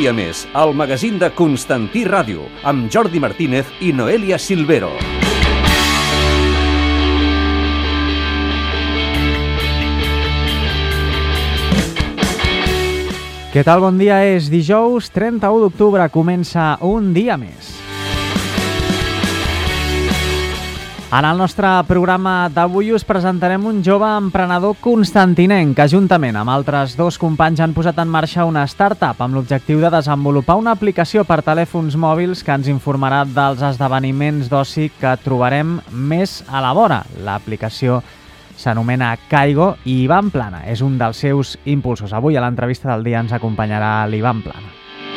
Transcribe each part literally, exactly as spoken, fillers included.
dia més, el magazín de Constantí Ràdio, amb Jordi Martínez i Noelia Silvero. Què tal? Bon dia, és dijous trenta-u d'octubre, comença un dia més. En el nostre programa d'avui us presentarem un jove emprenedor constantinenc que juntament amb altres dos companys han posat en marxa una startup amb l'objectiu de desenvolupar una aplicació per telèfons mòbils que ens informarà dels esdeveniments d'oci que trobarem més a la vora. L'aplicació s'anomena Kaigo i Ivan Plana és un dels seus impulsors. Avui a l'entrevista del dia ens acompanyarà l'Ivan Plana.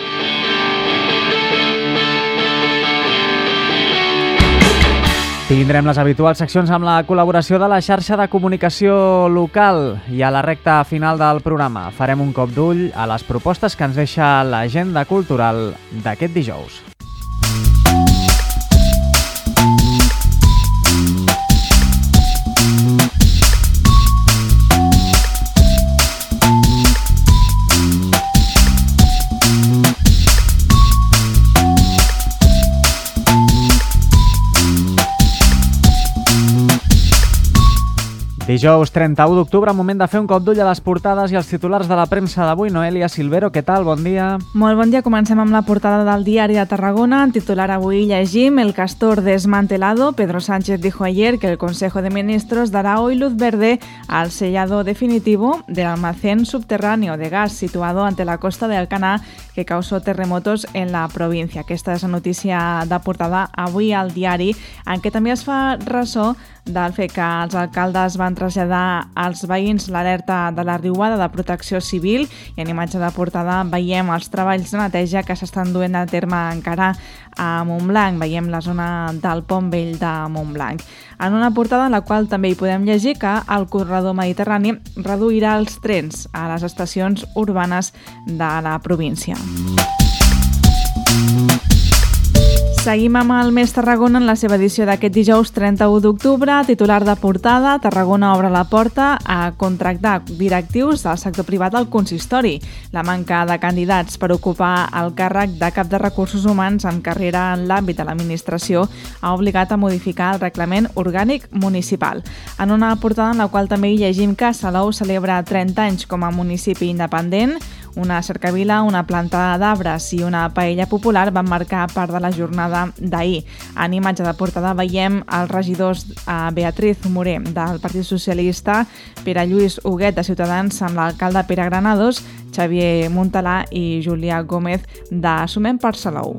Tindrem les habituals seccions amb la col·laboració de la xarxa de comunicació local i a la recta final del programa farem un cop d'ull a les propostes que ens deixa l'agenda cultural d'aquest dijous. Dijous trenta-u d'octubre, moment de fer un cop d'ull a les portades i els titulars de la premsa d'avui. Noelia Silvero, què tal? Bon dia. Molt bon dia. Comencem amb la portada del Diari de Tarragona. En titular avui llegim: El castor desmantelado. Pedro Sánchez dijo ayer que el Consejo de Ministros dará hoy luz verde al sellado definitivo del almacén subterráneo de gas situado ante la costa de Alcanar que causó terremotos en la província. Aquesta és la notícia de portada avui al diari, en què també es fa ressò del fet que els alcaldes van traslladar als veïns l'alerta de la riuada de Protecció Civil i en imatge de portada veiem els treballs de neteja que s'estan duent a terme encara a Montblanc. Veiem la zona del Pont Vell de Montblanc. En una portada en la qual també hi podem llegir que el corredor mediterrani reduirà els trens a les estacions urbanes de la província. Seguim amb el Més Tarragona en la seva edició d'aquest dijous trenta-u d'octubre. Titular de portada: Tarragona obre la porta a contractar directius del sector privat al consistori. La manca de candidats per ocupar el càrrec de cap de recursos humans amb carrera en l'àmbit de l'administració ha obligat a modificar el reglament orgànic municipal. En una portada en la qual també hi llegim que Salou celebra trenta anys com a municipi independent. Una cercavila, una planta d'arbres i una paella popular van marcar part de la jornada d'ahir. En imatge de portada veiem els regidors eh, Beatriz Moré del Partit Socialista, Pere Lluís Huguet de Ciutadans amb l'alcalde Pere Granados, Xavier Montalà i Julià Gómez de Sumem per Salou.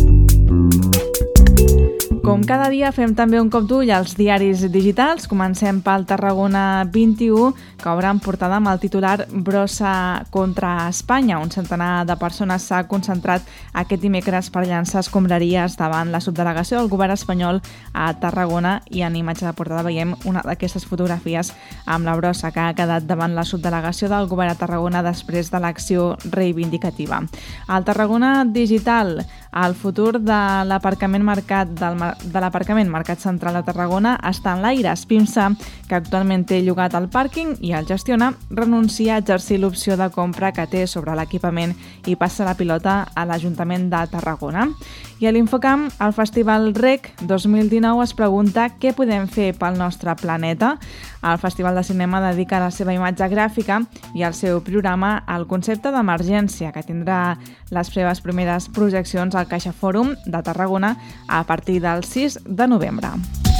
Com cada dia fem també un cop d'ull als diaris digitals. Comencem pel Tarragona vint-i-u, que obre en portada amb el titular Brossa contra Espanya. Un centenar de persones s'ha concentrat aquest dimecres per llançar escombraries davant la subdelegació del govern espanyol a Tarragona i en imatge de portada veiem una d'aquestes fotografies amb la brossa que ha quedat davant la subdelegació del govern a Tarragona després de l'acció reivindicativa. Al Tarragona digital, el futur de l'aparcament marcat del de l'aparcament Mercat Central de Tarragona està en l'aire. Spimsa, que actualment té llogat el pàrquing i el gestiona, renuncia a exercir l'opció de compra que té sobre l'equipament i passa la pilota a l'Ajuntament de Tarragona. I a l'Infocamp, el Festival Rec dos mil dinou es pregunta què podem fer pel nostre planeta. El Festival de Cinema dedica la seva imatge gràfica i el seu programa al concepte d'emergència, que tindrà les seves primeres projeccions al Caixa Fòrum de Tarragona a partir del sis de novembre.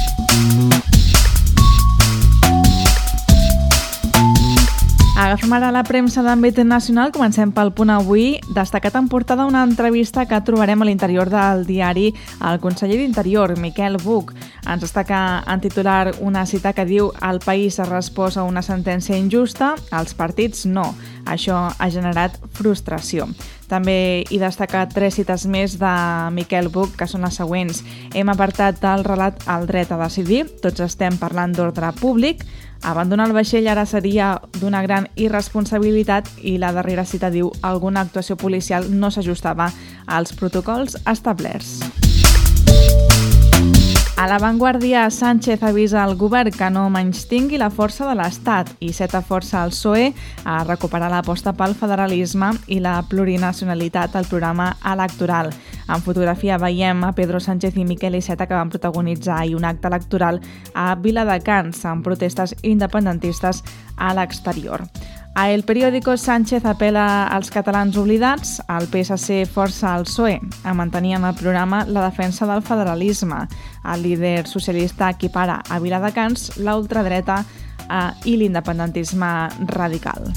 Agafem ara la premsa d'àmbit nacional. Comencem pel Punt Avui. Destacat en portada una entrevista que trobarem a l'interior del diari al conseller d'Interior, Miquel Buch. Ens destaca en titular una cita que diu: el país ha respost a una sentència injusta, els partits no. Això ha generat frustració. També hi destaca tres cites més de Miquel Buch, que són les següents. Hem apartat el relat al dret a decidir, tots estem parlant d'ordre públic, abandonar el vaixell ara seria d'una gran irresponsabilitat i la darrera cita diu alguna actuació policial no s'ajustava als protocols establerts. A La Vanguardia, Sánchez avisa al govern que no menystingui la força de l'Estat i seta força al P S O E a recuperar l'aposta pel federalisme i la plurinacionalitat al programa electoral. En fotografia veiem a Pedro Sánchez i Miquel Iceta que van protagonitzar ahir un acte electoral a Viladecans amb protestes independentistes a l'exterior. A El Periódico, Sánchez apela als catalans oblidats, el P S C força al P S O E a mantenir en el programa la defensa del federalisme. El líder socialista equipara a Viladecans la ultradreta eh, i l'independentisme radical.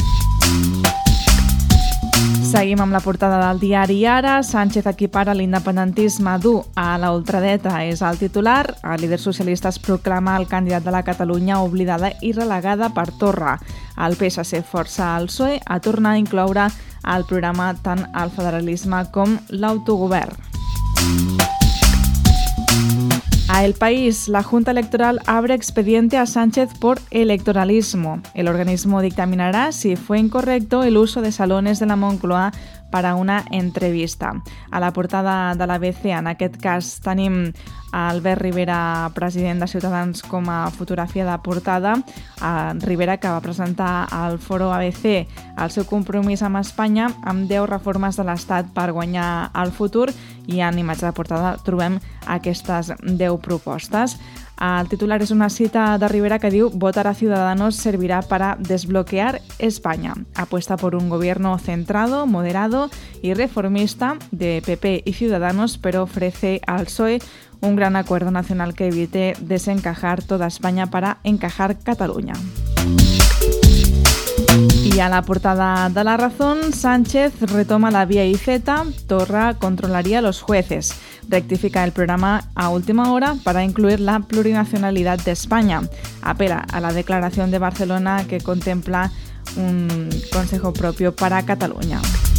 Seguim amb la portada del diari Ara. Sánchez equipara l'independentisme dur a la ultradreta, és el titular. El líder socialista es proclama el candidat de la Catalunya oblidada i relegada per Torra. El P S C força al P S O E a tornar a incloure al programa tant el federalisme com l'autogovern. A El País, la Junta Electoral abre expediente a Sánchez por electoralismo. El organismo dictaminará si fue incorrecto el uso de salones de la Moncloa para una entrevista. A la portada de l'A B C, en aquest cas, tenim Albert Rivera, president de Ciutadans, com a fotografia de portada. A Rivera, que va presentar al foro A B C el seu compromís amb Espanya amb deu reformes de l'Estat per guanyar el futur, i en imatge de portada trobem aquestes deu propostes. El titular és una cita de Rivera que diu: «Votar a Ciudadanos servirá para desbloquear España. Apuesta por un gobierno centrado, moderado y reformista de P P y Ciudadanos, pero ofrece al P S O E un gran acuerdo nacional que evite desencajar toda España para encajar Cataluña». Y a la portada de La Razón, Sánchez retoma la vía I Z, Torra controlaría a los jueces. Rectifica el programa a última hora para incluir la plurinacionalidad de España. Apela a la declaración de Barcelona que contempla un consejo propio para Cataluña.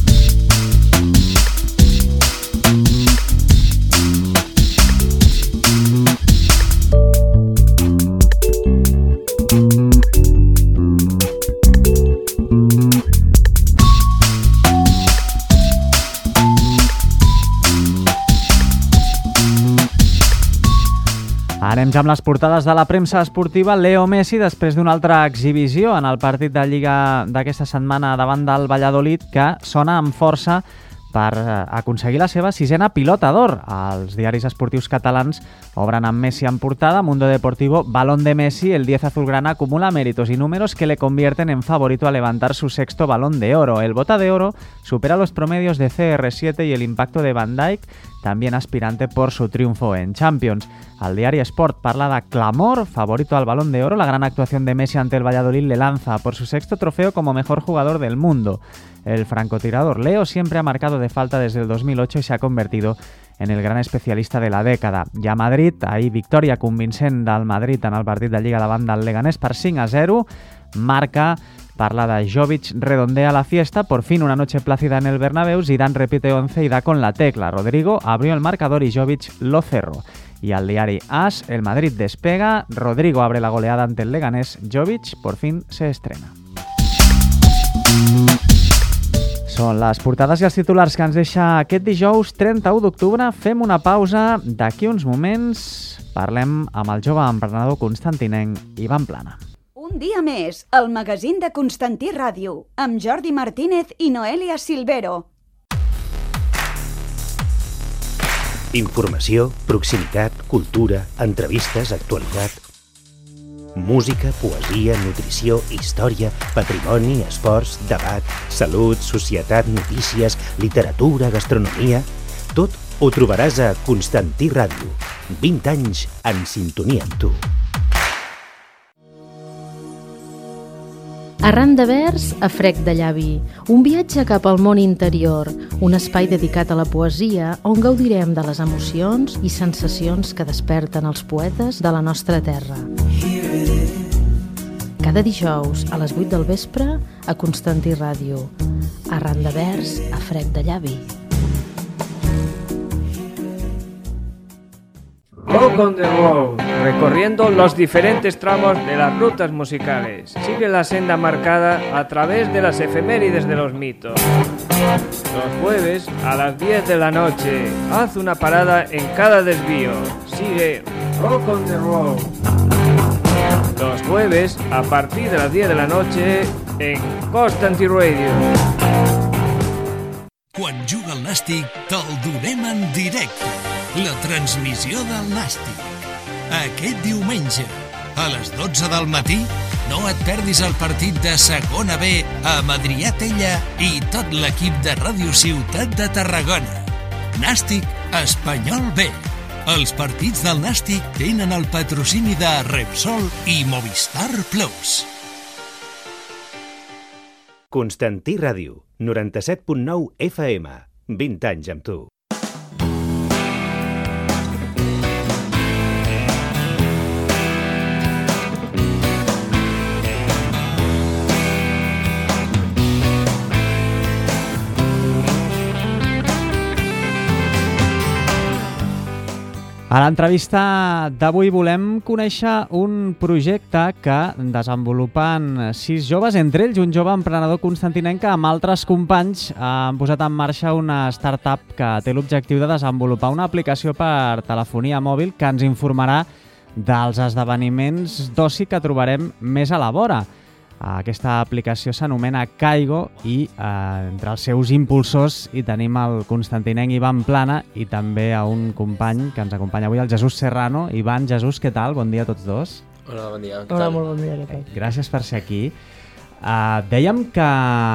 Anem ja amb les portades de la premsa esportiva. Leo Messi, després d'una altra exhibició en el partit de Lliga d'aquesta setmana davant del Valladolid, que sona amb força per aconseguir la seva sisena pilota d'or. Els diaris esportius catalans obren amb Messi en portada. Mundo Deportivo: Balón de Messi, el diez azulgrana acumula méritos y números que le convierten en favorito a levantar su sexto Balón de Oro. El Bota de Oro supera los promedios de C R siete y el impacto de Van Dijk, también aspirante por su triunfo en Champions. El diari Sport parla de clamor, favorito al Balón de Oro. La gran actuación de Messi ante el Valladolid le lanza por su sexto trofeo como mejor jugador del mundo. El francotirador Leo siempre ha marcado de falta desde el dos mil ocho y se ha convertido en el gran especialista de la dècada. I a Madrid, ahir victòria convincent del Madrid en el partit de Lliga davant del Leganés per cinc a zero. Marca parla de Jovic redondea la fiesta, por fin una noche plácida en el Bernabéu, Zidane repite once y da con la tecla. Rodrigo abrió el marcador y Jovic lo cerró. Y al diari AS, el Madrid despega, Rodrigo abre la goleada ante el Leganés, Jovic por fin se estrena. Són les portades i els titulars que ens deixa aquest dijous trenta-u d'octubre. Fem una pausa. D'aquí uns moments parlem amb el jove emprenedor constantinenc Ivan Plana. Un dia més, el magazín de Constantí Ràdio, amb Jordi Martínez i Noelia Silvero. Informació, proximitat, cultura, entrevistes, actualitat. Música, poesia, nutrició, història, patrimoni, esports, debat, salut, societat, notícies, literatura, gastronomia... Tot ho trobaràs a Constantí Ràdio. vint anys en sintonia amb tu. Arran de vers a frec de llavi, un viatge cap al món interior, un espai dedicat a la poesia on gaudirem de les emocions i sensacions que desperten els poetes de la nostra terra. Cada dijous a les vuit del vespre a Constantí Ràdio. Arran de vers a frec de llavi. Walk on the Road, recorriendo los diferentes tramos de las rutas musicales. Sigue la senda marcada a través de las efemérides de los mitos. Los jueves a las diez de la noche, haz una parada en cada desvío. Sigue Rock on the Road. Los jueves a partir de las diez de la noche en Constantin Radio. Quan juga el Nàstic, te'l donem en directe. La transmissió del Nàstic. Aquest diumenge, a les dotze del matí, no et perdis el partit de Segona B amb Adrià Tella i tot l'equip de Ràdio Ciutat de Tarragona. Nàstic Espanyol B. Els partits del Nàstic tenen el patrocini de Repsol i Movistar Plus. Constantí Ràdio, noranta-set punt nou F M, vint anys amb tu. A l'entrevista d'avui volem conèixer un projecte que desenvolupen sis joves, entre ells un jove emprenedor constantinenc que amb altres companys han posat en marxa una startup que té l'objectiu de desenvolupar una aplicació per telefonia mòbil que ens informarà dels esdeveniments d'oci que trobarem més a la vora. Aquesta aplicació s'anomena Kaigo i eh, entre els seus impulsors hi tenim el constantinenc Ivan Plana i també a un company que ens acompanya avui, el Jesús Serrano. Ivan, Jesús, què tal? Bon dia a tots dos. Hola, bon dia. Hola, molt bon dia, què tal? Gràcies per ser aquí. Uh, dèiem que,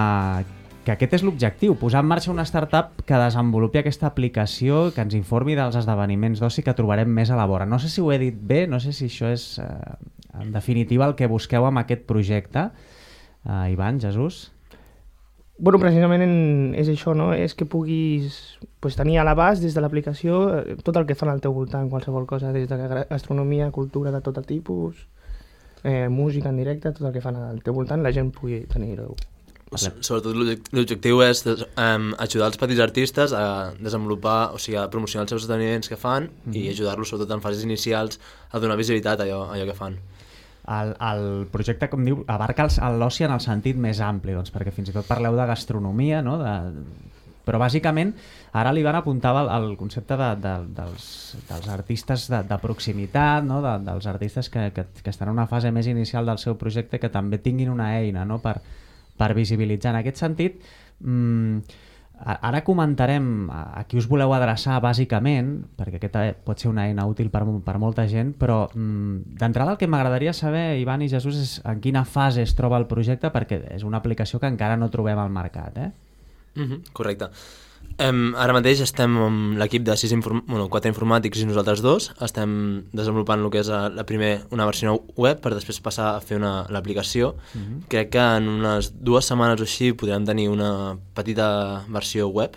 que aquest és l'objectiu, posar en marxa una startup que desenvolupi aquesta aplicació, que ens informi dels esdeveniments d'oci que trobarem més a la vora. No sé si ho he dit bé, no sé si això és... Uh, en definitiva, el que busqueu amb aquest projecte. Uh, Ivan, Jesús? Bueno, precisament en, és això, no? És que puguis pues, tenir a l'abast des de l'aplicació tot el que fan al teu voltant, qualsevol cosa, des de gastronomia, cultura de tot tipus, eh, música en directe, tot el que fan al teu voltant, la gent pugui tenir-ho. Sobretot l'objectiu és um, ajudar els petits artistes a desenvolupar, o sigui, a promocionar els seus esdeveniments que fan mm-hmm. i ajudar-los sobretot en fases inicials a donar visibilitat a allò, a allò que fan. El, el projecte, com diu, abarca l'oci en el sentit més ampli, doncs, perquè fins i tot parleu de gastronomia, no? De... però bàsicament ara l'Ivan apuntava el, el concepte de, de, dels, dels artistes de, de proximitat, no? de, dels artistes que, que, que estan en una fase més inicial del seu projecte que també tinguin una eina, no? per, per visibilitzar. En aquest sentit, mmm, ara comentarem a qui us voleu adreçar bàsicament, perquè aquesta pot ser una eina útil per, per molta gent, però mmm, d'entrada el que m'agradaria saber, Ivan i Jesús, és en quina fase es troba el projecte, perquè és una aplicació que encara no trobem al mercat, eh? Mm-hmm, correcte. Um, ara mateix estem amb l'equip de sis inform... bueno, quatre informàtics i nosaltres dos. Estem desenvolupant el que és la primer, una versió web per després passar a fer una, l'aplicació. Mm-hmm. Crec que en unes dues setmanes o així podrem tenir una petita versió web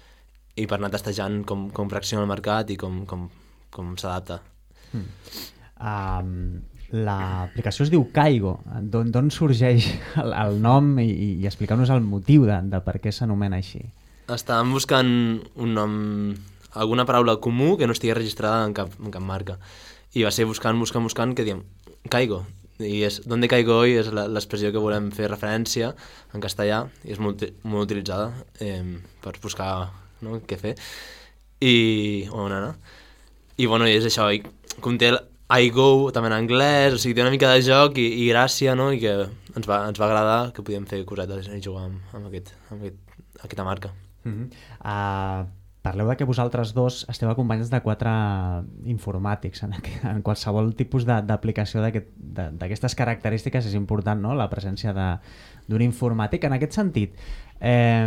i per anar testejant com, com reacciona el mercat i com, com, com s'adapta. Mm. Um, l'aplicació es diu Kaigo. D'on sorgeix el, el nom i, i explicar-nos el motiu de, de per què s'anomena així? Estàvem buscant un nom, alguna paraula comú que no estigui registrada en cap, en cap marca. I va ser buscant, buscant, buscant, que diem Kaigo. I és ¿dónde caigo hoy? És l'expressió que volem fer referència en castellà i és molt, molt utilitzada eh, per buscar, no?, què fer i on anar. I bueno, és això, i com té el I go també en anglès, o sigui, té una mica de joc i, i gràcia, no?, i que ens va, ens va agradar que podíem fer cosetes i jugar amb, amb, aquest, amb aquest, aquesta marca. Uh-huh. Uh, parleu de que vosaltres dos esteu acompanyats de quatre informàtics. En, en qualsevol tipus d'aplicació d'aquestes característiques és important, no?, la presència d'un informàtic. En aquest sentit, eh,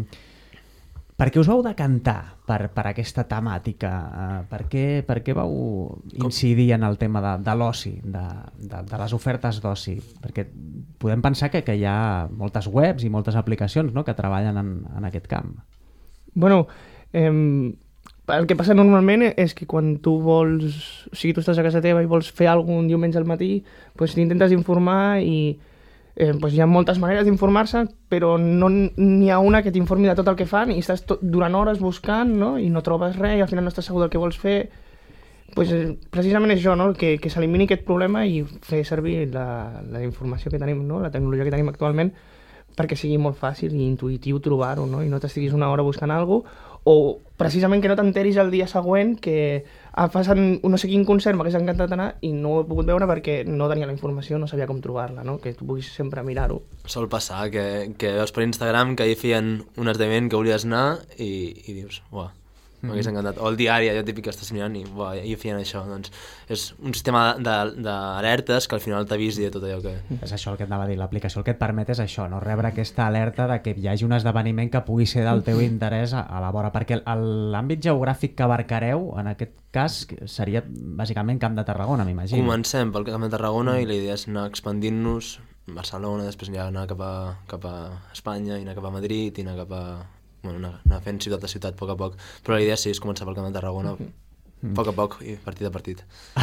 per què us vau decantar per, per aquesta temàtica? Uh, per, què, per què vau incidir en el tema de, de l'oci, de, de, de les ofertes d'oci? Perquè podem pensar que, que hi ha moltes webs i moltes aplicacions, no?, que treballen en, en aquest camp. Bueno, eh, el que passa normalment és que quan tu vols... O sigui, tu estàs a casa teva i vols fer alguna cosa un diumenge al matí, doncs t'intentes informar i eh, doncs hi ha moltes maneres d'informar-se, però no n'hi ha una que t'informi de tot el que fan i estàs tot, durant hores buscant, no?, i no trobes res i al final no estàs segur del que vols fer. Pues, precisament és això, no?, que, que s'elimini aquest problema i fer servir la, la informació que tenim, no?, la tecnologia que tenim actualment perquè sigui molt fàcil i intuïtiu trobar-ho, no?, i no t'estiguis una hora buscant alguna cosa o precisament que no t'enteris el dia següent que ah, passen no sé quin concert, m'hagués encantat anar i no ho he pogut veure perquè no tenia la informació, no sabia com trobar-la, no? Que tu puguis sempre mirar-ho. Sol passar, que, que veus per Instagram que hi feien un esdeveniment que volies anar i, i dius, uah, m'hagués encantat. O el diari, allò típic que estàs mirant i uah, hi feien això. Doncs és un sistema d'alertes que al final t'avisi de tot allò que... És això el que et anava a dir, l'aplicació el que et permet és això, no rebre aquesta alerta de que hi hagi un esdeveniment que pugui ser del teu interès a, a la vora, perquè l'àmbit geogràfic que abarcareu, en aquest cas, seria bàsicament Camp de Tarragona, m'imagino. Comencem pel Camp de Tarragona i la idea és anar expandint-nos Barcelona, després ja anar cap a, cap a Espanya, i anar cap a Madrid, i anar cap a... Bueno, anar, anar fent ciutat a ciutat, a poc a poc. Però la idea sí és començar pel Camp de Tarragona, a poc a poc i partit a partit.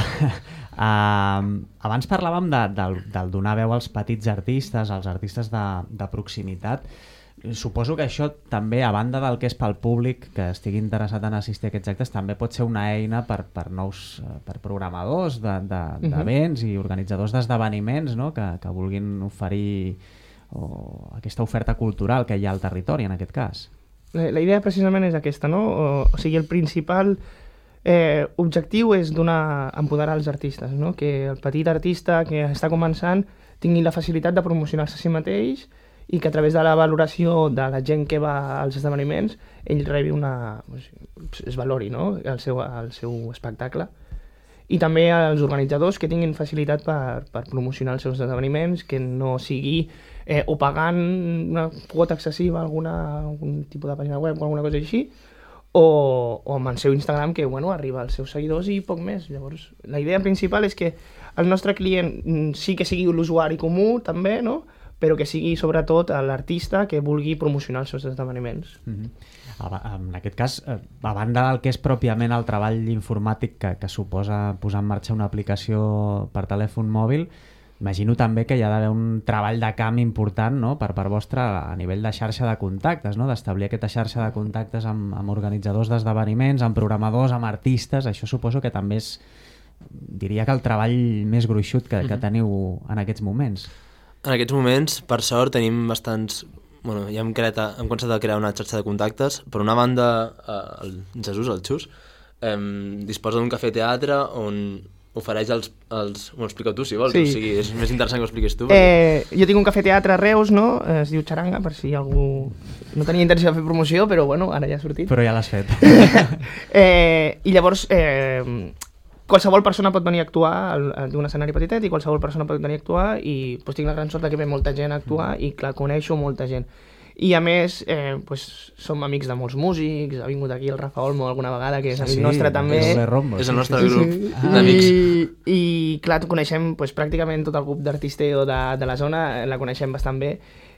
uh, abans parlàvem de, del, del donar veu als petits artistes, als artistes de, de proximitat. Suposo que això també, a banda del que és pel públic que estigui interessat en assistir a aquests actes, també pot ser una eina per, per nous per programadors d'events de, de, uh-huh. i organitzadors d'esdeveniments, no? que, que vulguin oferir o aquesta oferta cultural que hi ha al territori, en aquest cas. La, la idea precisament és aquesta, no? O, o sigui, el principal eh, objectiu és donar, empoderar els artistes, no? Que el petit artista que està començant tingui la facilitat de promocionar-se a si mateix i que a través de la valoració de la gent que va als esdeveniments ell rebi una... es valori, no? el, seu, el seu espectacle. I també els organitzadors que tinguin facilitat per, per promocionar els seus esdeveniments, que no sigui eh, o pagant una quota excessiva a alguna, algun tipus de pàgina web o alguna cosa així, o, o amb el seu Instagram que bueno, arriba als seus seguidors i poc més. Llavors, la idea principal és que el nostre client sí que sigui l'usuari comú també, no? Però que sigui sobretot l'artista que vulgui promocionar els seus esdeveniments. Mm-hmm. En aquest cas, a banda del que és pròpiament el treball informàtic que, que suposa posar en marxa una aplicació per telèfon mòbil, imagino també que hi ha d'haver un treball de camp important, no? per part vostra a nivell de xarxa de contactes, no? D'establir aquesta xarxa de contactes amb, amb organitzadors d'esdeveniments, amb programadors, amb artistes. Això suposo que també és, diria que el treball més gruixut que, que teniu en aquests moments. En aquests moments, per sort, tenim bastants... Bueno, ja hem, creat, hem començat a crear una xarxa de contactes. Per una banda, el Jesús, el Xus, eh, disposa d'un cafè-teatre on ofereix els... els... Ho explica tu, si vols. Sí. O sigui, és més interessant que ho expliquis tu. Perquè... Eh, jo tinc un cafè-teatre a Reus, no? Es diu Xaranga, per si algú... No tenia intenció de fer promoció, però bueno, ara ja ha sortit. Però ja l'has fet. eh, I llavors... Eh, qualsevol persona pot venir a actuar d'un escenari petitet i qualsevol persona pot venir a actuar i pues, tinc la gran sort que ve molta gent a actuar i clar, coneixo molta gent. I a més, eh, pues, som amics de molts músics, ha vingut aquí el Rafa Olmo alguna vegada, que és amic sí, nostre també. És, és el nostre sí, grup sí, sí. d'amics. I, I clar, coneixem pues, pràcticament tot el grup d'artisteo de, de la zona, la coneixem bastant bé.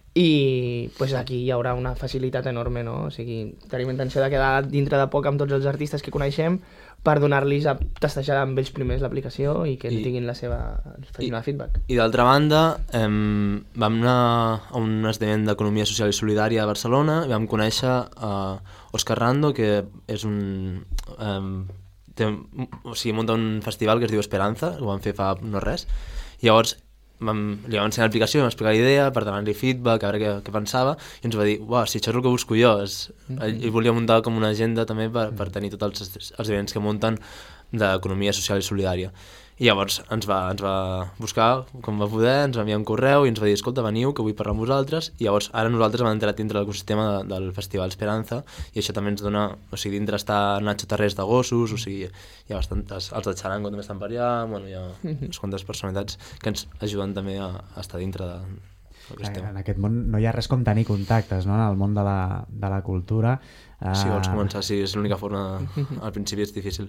I pues, aquí hi haurà una facilitat enorme, no? O sigui, tenim intenció de quedar dintre de poc amb tots els artistes que coneixem per donar-los a testejar amb ells primers l'aplicació i que I, tinguin la seva i, feedback. I d'altra banda, eh, vam anar a un esdeveniment d'economia social i solidària a Barcelona i vam conèixer a Òscar Rando, que és un... Eh, té, o sigui, munta un festival que es diu Esperanza, ho vam fer fa no res, i llavors Vam, li vam ensenyar l'aplicació, vam explicar l'idea per demanar-li feedback, a veure què, què pensava i ens va dir, uah, si això és el que busco jo és... mm-hmm. Ell volia muntar com una agenda també per, per tenir tots els, els events que munten d'economia social i solidària i llavors ens va, ens va buscar com va poder, ens va enviar un correu i ens va dir, escolta, veniu que vull parlar amb vosaltres i llavors ara nosaltres hem entrat dintre l'ecosistema de, del Festival Esperanza i això també ens dona, o sigui, dintre està Nacho Tarrés de Gossos, o sigui, hi ha bastantes, els de Xarango també estan per allà, bueno, hi ha unes quantes personalitats que ens ajuden també a, a estar dintre de, en aquest món no hi ha res com tenir contactes, no? En el món de la, de la cultura. Si vols començar, sí, és l'única forma. Al principi és difícil.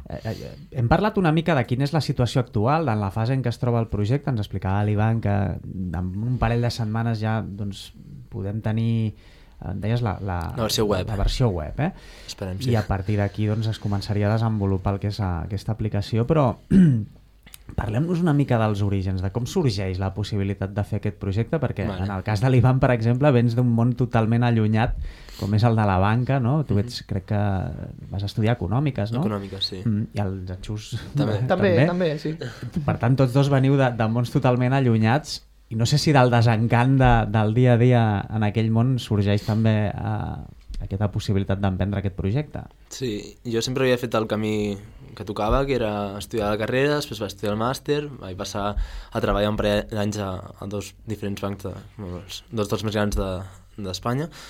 Hem parlat una mica de quina és la situació actual, en la fase en què es troba el projecte. Ens explicava l'Ivan que en un parell de setmanes ja doncs, podem tenir, em deies, la, la, la versió web. La versió web eh? Esperem, sí. I a partir d'aquí doncs, es començaria a desenvolupar el que és a, aquesta aplicació, però... Parlem-nos una mica dels orígens, de com sorgeix la possibilitat de fer aquest projecte, perquè vale. En el cas de l'Ivan, per exemple, vens d'un món totalment allunyat, com és el de la banca, no? Tu ets, crec que vas estudiar econòmiques, no? Econòmiques, sí. Mm, I el Xus també. també. També, sí. Per tant, tots dos veniu de, de mons totalment allunyats, i no sé si del desencant de, del dia a dia en aquell món sorgeix també eh, aquesta possibilitat d'emprendre aquest projecte. Sí, jo sempre havia fet el camí que tocava, que era estudiar la carrera, després vaig estudiar el màster, vaig passar a treballar un parell d'anys a, a dos diferents bancs, de, els dos dels més grans d'Espanya, de,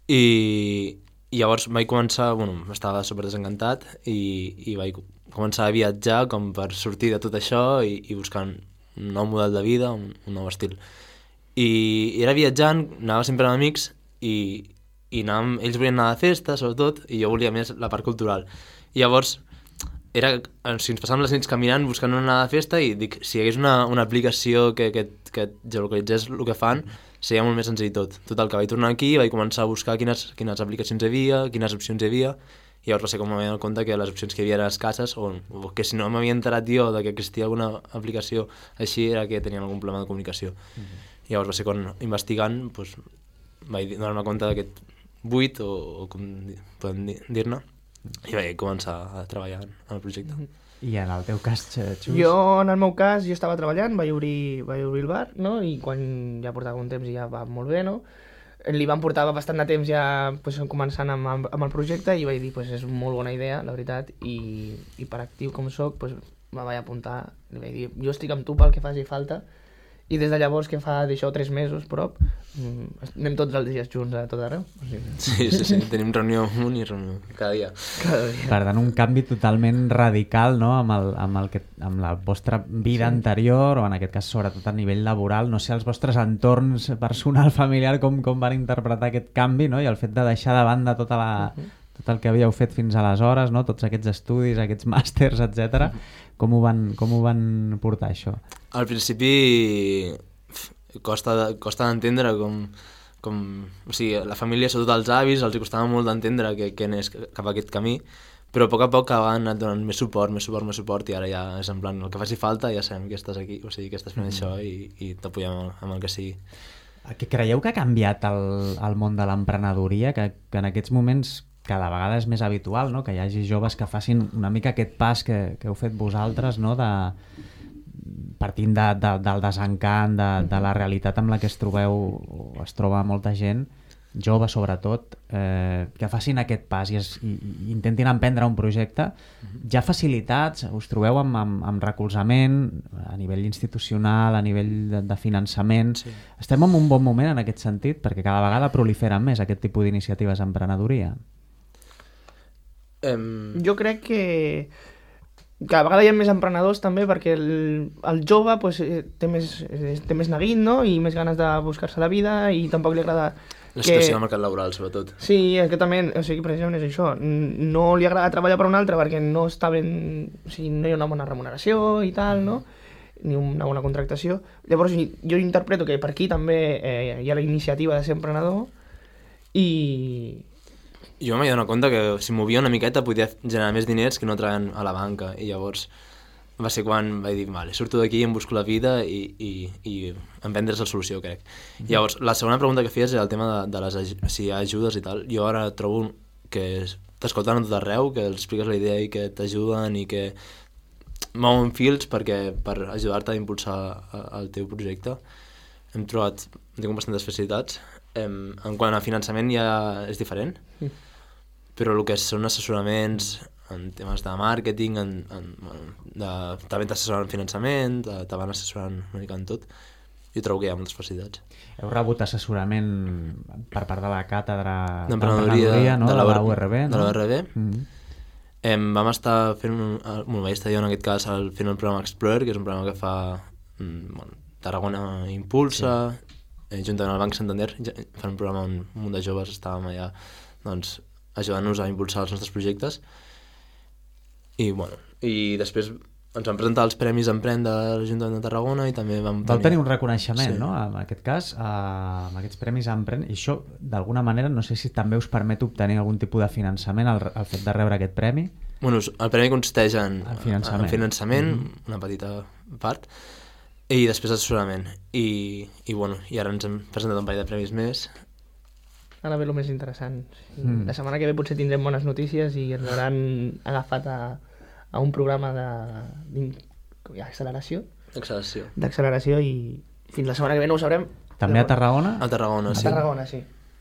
i, i llavors vaig començar, bueno, estava super desencantat i, i vaig començar a viatjar com per sortir de tot això i, i buscar un nou model de vida, un, un nou estil. I, i era viatjant, anava sempre amb amics i, i anàvem, ells volien anar de festa, sobretot, i jo volia més la part cultural. I llavors, era, o sigui, ens passàvem les nits caminant buscant una anada de festa i dic, si hi hagués una, una aplicació que, que, que geolocalitzés el que fan, seria molt més senzill tot. Total, que vaig tornar aquí i vaig començar a buscar quines, quines aplicacions hi havia, quines opcions hi havia, i llavors va ser com m'havia donat compte que les opcions que hi havia eren escasses, o, o que si no m'havia enterat jo de que existia alguna aplicació així era que tenien algun problema de comunicació. Mm-hmm. Llavors va ser quan, investigant, doncs, vaig donar-me compte d'aquest buit, o, o com podem dir-ne, i vaig començar a treballar en el projecte. I en el teu cas, Xus? Jo, en el meu cas, jo estava treballant, vaig obrir, vaig obrir el bar, no? I quan ja portava un temps ja va molt bé, no? Li van portar bastant de temps ja pues, començant amb, amb, amb el projecte i vaig dir, pues, és una molt bona idea, la veritat, i, i per actiu com soc, pues, me vaig apuntar, li vaig dir, jo estic amb tu pel que faci falta, i des de llavors, que fa d'això tres mesos, prop, anem tots els dies junts a tot arreu. O sigui... Sí, sí, sí, tenim reunió amunt i reunió cada dia. Cada dia. Per tant, un canvi totalment radical, no?, amb, el, amb, el que, amb la vostra vida sí. anterior, o en aquest cas, sobretot a nivell laboral. No sé, els vostres entorns personal, familiar, com, com van interpretar aquest canvi, no?, i el fet de deixar de banda tota la... Uh-huh. tot el que havíeu fet fins aleshores, no? Tots aquests estudis, aquests màsters, etcètera. Com ho van, com ho van portar, això? Al principi costa, costa d'entendre com, com... O sigui, la família, sobretot els avis, els costava molt d'entendre que, que anés cap a aquest camí, però a poc a poc han anat donant més suport, més suport, més suport, i ara ja és en plan, el que faci falta ja sabem que estàs aquí, o sigui, que estàs fent mm. això i, i t'apoyem amb, amb el que sigui. Que creieu que ha canviat el, el món de l'emprenedoria, que, que en aquests moments cada vegada és més habitual, no?, que hi hagi joves que facin una mica aquest pas que, que heu fet vosaltres, no?, de, partint de, de, del desencant, de, de la realitat amb la que es trobeu, o es troba molta gent, jove sobretot, eh, que facin aquest pas i, es, i, i intentin emprendre un projecte. Hi ha facilitats, us trobeu amb, amb, amb recolzament a nivell institucional, a nivell de, de finançament. Sí. Estem en un bon moment en aquest sentit, perquè cada vegada proliferen més aquest tipus d'iniciatives d'emprenedoria. Um... Jo crec que cada vegada hi ha més emprenedors també, perquè el, el jove pues, té, més, té més neguit, no?, i més ganes de buscar-se la vida, i tampoc li agrada... La situació que... del mercat laboral, sobretot. Sí, és que també, o sigui, precisament és això, no li agrada treballar per un altre perquè no està ben... O sigui, no hi ha una bona remuneració i tal, no?, ni una bona contractació. Llavors jo interpreto que per aquí també eh, hi ha la iniciativa de ser emprenedor i... Jo m'he donat compte que si movia una miqueta podia generar més diners que no treballant a la banca, i llavors va ser quan vaig dir, vale, surto d'aquí, em busco la vida i, i, i emprendre és la solució, crec. Mm-hmm. Llavors, la segona pregunta que feies era el tema de, de les, si hi ha ajudes i tal. Jo ara trobo que t'escolten a tot arreu, que els expliques la idea i que t'ajuden i que mouen fils perquè, per ajudar-te a impulsar el teu projecte. Hem trobat, tinc bastantes facilitats. En, en quant a finançament ja és diferent, mm. però el que són assessoraments en temes de màrqueting, en, en, de, també t'assessoren en finançament, te, te van assessorant una mica en tot. Jo trobo que hi ha moltes facilitats. Heu rebut assessorament per part de la càtedra d'emprenedoria, no? de, la, de la U R B, no? De la U R B. Mm-hmm. Em, vam estar fent, un, bueno, vaig estar jo en aquest cas fent el programa Explorer, que és un programa que fa bueno, Tarragona Impulsa, sí. eh, juntament al Banc Santander, fan un programa on un munt de joves estàvem allà, doncs, ajudant-nos a impulsar els nostres projectes. I, bueno, i després ens vam presentar els Premis Emprèn de l'Ajuntament de Tarragona i també vam tenir... Vau tenir un reconeixement, sí. no?, en aquest cas, eh, amb aquests Premis Emprèn, i això, d'alguna manera, no sé si també us permet obtenir algun tipus de finançament al, al fet de rebre aquest premi? Bueno, el premi consisteix en el finançament, en finançament mm-hmm. una petita part, i després assessorament. I, i, bueno, i ara ens hem presentat un parell de premis més. Ara ve el més interessant. Mm. La setmana que ve potser tindrem bones notícies i ens hauran agafat a, a un programa d'acceleració. Acceleració. D'acceleració i fins la setmana que ve no ho sabrem. També a Tarragona? A Tarragona, a sí. A Tarragona, sí.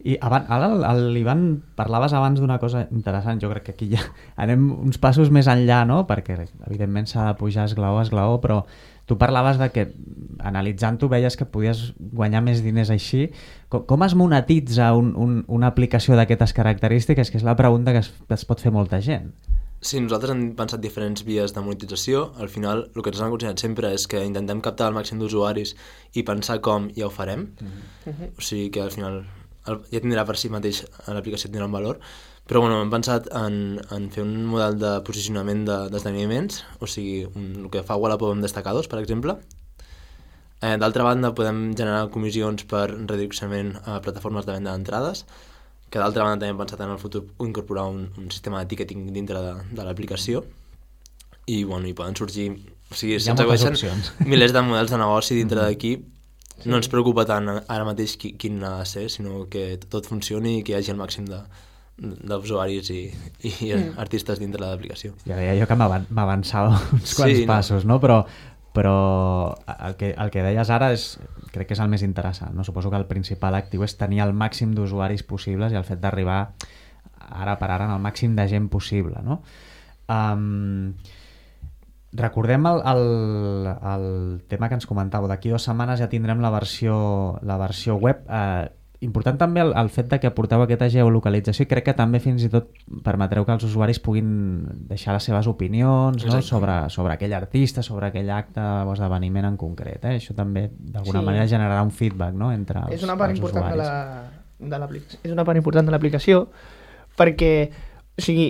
I abans, ara l'Ivan parlaves abans d'una cosa interessant, jo crec que aquí ja anem uns passos més enllà, no? Perquè evidentment s'ha de pujar esglaó a esglaó, però tu parlaves de que analitzant-ho veies que podies guanyar més diners així. Com, com es monetitza un, un, una aplicació d'aquestes característiques? Que és la pregunta que es, que es pot fer molta gent. Sí, nosaltres hem pensat diferents vies de monetització. Al final, el que ens han aconsellat sempre és que intentem captar el màxim d'usuaris i pensar com ja ho farem. Mm-hmm. O sigui que al final ja tindrà per si mateix l'aplicació tindrà un valor. Però bueno, hem pensat en, en fer un model de posicionament de, d'esdeveniments, o sigui, un, el que fa Wallapop amb destacados, per exemple. Eh, d'altra banda, podem generar comissions per redireccionament a plataformes de venda d'entrades, que d'altra banda també hem pensat en el futur incorporar un, un sistema de ticketing dintre de, de l'aplicació i, bueno, hi poden sorgir... O sigui, si ens acudeixen milers de models de negoci dintre mm-hmm. d'aquí, no ens preocupa tant ara mateix qui, quin ha de ser, sinó que tot funcioni i que hi hagi el màxim de, d'usuaris i, i mm. artistes dintre de l'aplicació. Ja deia jo que m'avançava uns quants sí, passos, no? no? Però, però el, que, el que deies ara és, crec que és el més interessant, no? Suposo que el principal actiu és tenir el màxim d'usuaris possibles i el fet d'arribar ara per ara en el màxim de gent possible, no? Um, recordem el, el, el tema que ens comentàveu, d'aquí dues setmanes ja tindrem la versió, la versió web. Eh, important també el, el fet de que porteu aquesta geolocalització i crec que també fins i tot permetreu que els usuaris puguin deixar les seves opinions, no? sobre, sobre aquell artista, sobre aquell acte o esdeveniment en concret. Eh? Això també d'alguna sí. manera generarà un feedback, no? entre els, és una part els important usuaris. De la, de l'aplicació. És una part important de l'aplicació perquè o sigui,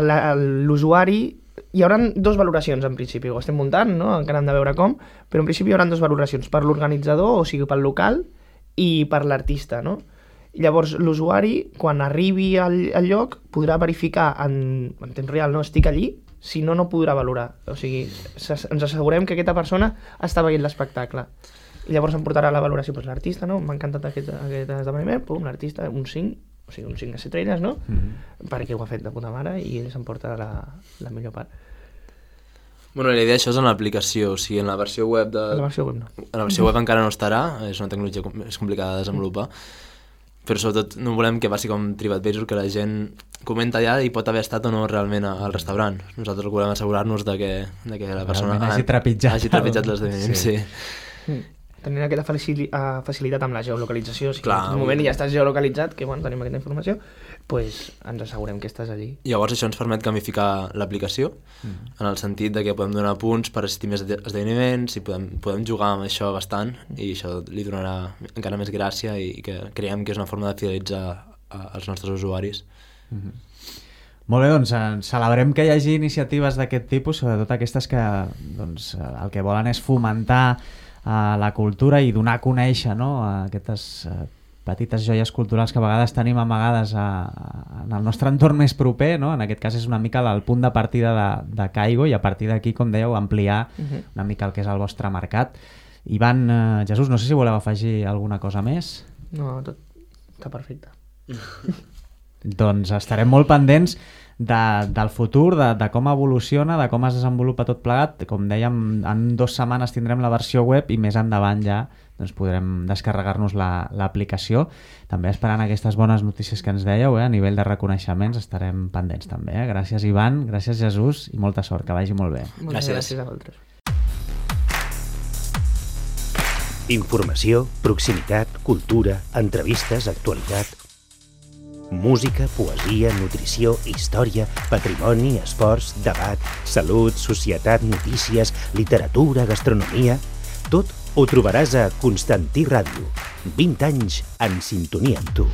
l'usuari hi haurà dos valoracions en principi, ho estem muntant, no? Encara hem de veure com, però en principi hi haurà dos valoracions, per l'organitzador, o sigui pel local, i per l'artista, no? Llavors l'usuari, quan arribi al, al lloc, podrà verificar en, en temps real, no estic allí, si no, no podrà valorar. O sigui, ens assegurem que aquesta persona està veient l'espectacle. I llavors em portarà la valoració per l'artista, no? M'ha encantat aquest, aquest esdeveniment, pum, l'artista, un cinc, o sigui, un cinc estrelles, no? Mm-hmm. Perquè ho ha fet de puta mare i ell se'n porta la, la millor part. Bueno, la idea això és en l'aplicació, o sigui, en la versió web de... La versió web no. En la versió web encara no estarà, és una tecnologia més complicada de desenvolupar, però sobretot no volem que passi com TripAdvisor, que la gent comenta allà i pot haver estat o no realment al restaurant. Nosaltres volem assegurar-nos de que, de que la persona hagi trepitjat, hagi trepitjat l'esdeveniment, sí. sí. Tenint aquesta facilitat amb la geolocalització, o sigui, Clar, en un moment ja estàs geolocalitzat, que bueno, tenim aquesta informació, pues ens assegurem que estàs allí. Llavors això ens permet gamificar l'aplicació, mm. en el sentit de que podem donar punts per assistir més esdeveniments i podem, podem jugar amb això bastant i això li donarà encara més gràcia i que creiem que és una forma de fidelitzar als nostres usuaris. Mm-hmm. Molt bé, doncs celebrem que hi hagi iniciatives d'aquest tipus, sobretot aquestes que doncs, el que volen és fomentar a la cultura i donar a conèixer, no? Aquestes uh, petites joies culturals que a vegades tenim amagades a, a, en el nostre entorn més proper, no? En aquest cas és una mica el punt de partida de, de Caigo i a partir d'aquí, com dèieu, ampliar uh-huh. una mica el que és el vostre mercat. Ivan, uh, Jesús, no sé si voleu afegir alguna cosa més. No, tot està perfecte. Doncs estarem molt pendents de, del futur, de, de com evoluciona, de com es desenvolupa tot plegat. Com dèiem, en dues setmanes tindrem la versió web i més endavant ja doncs, podrem descarregar-nos la, l'aplicació. També esperant aquestes bones notícies que ens dèieu, eh? A nivell de reconeixements estarem pendents també. Eh? Gràcies, Ivan, gràcies, Jesús, i molta sort, que vagi molt bé. Moltes gràcies, gràcies a vosaltres. Informació, proximitat, cultura, entrevistes, actualitat... Música, poesia, nutrició, història, patrimoni, esports, debat, salut, societat, notícies, literatura, gastronomia... Tot ho trobaràs a Constantí Ràdio. vint anys en sintonia amb tu.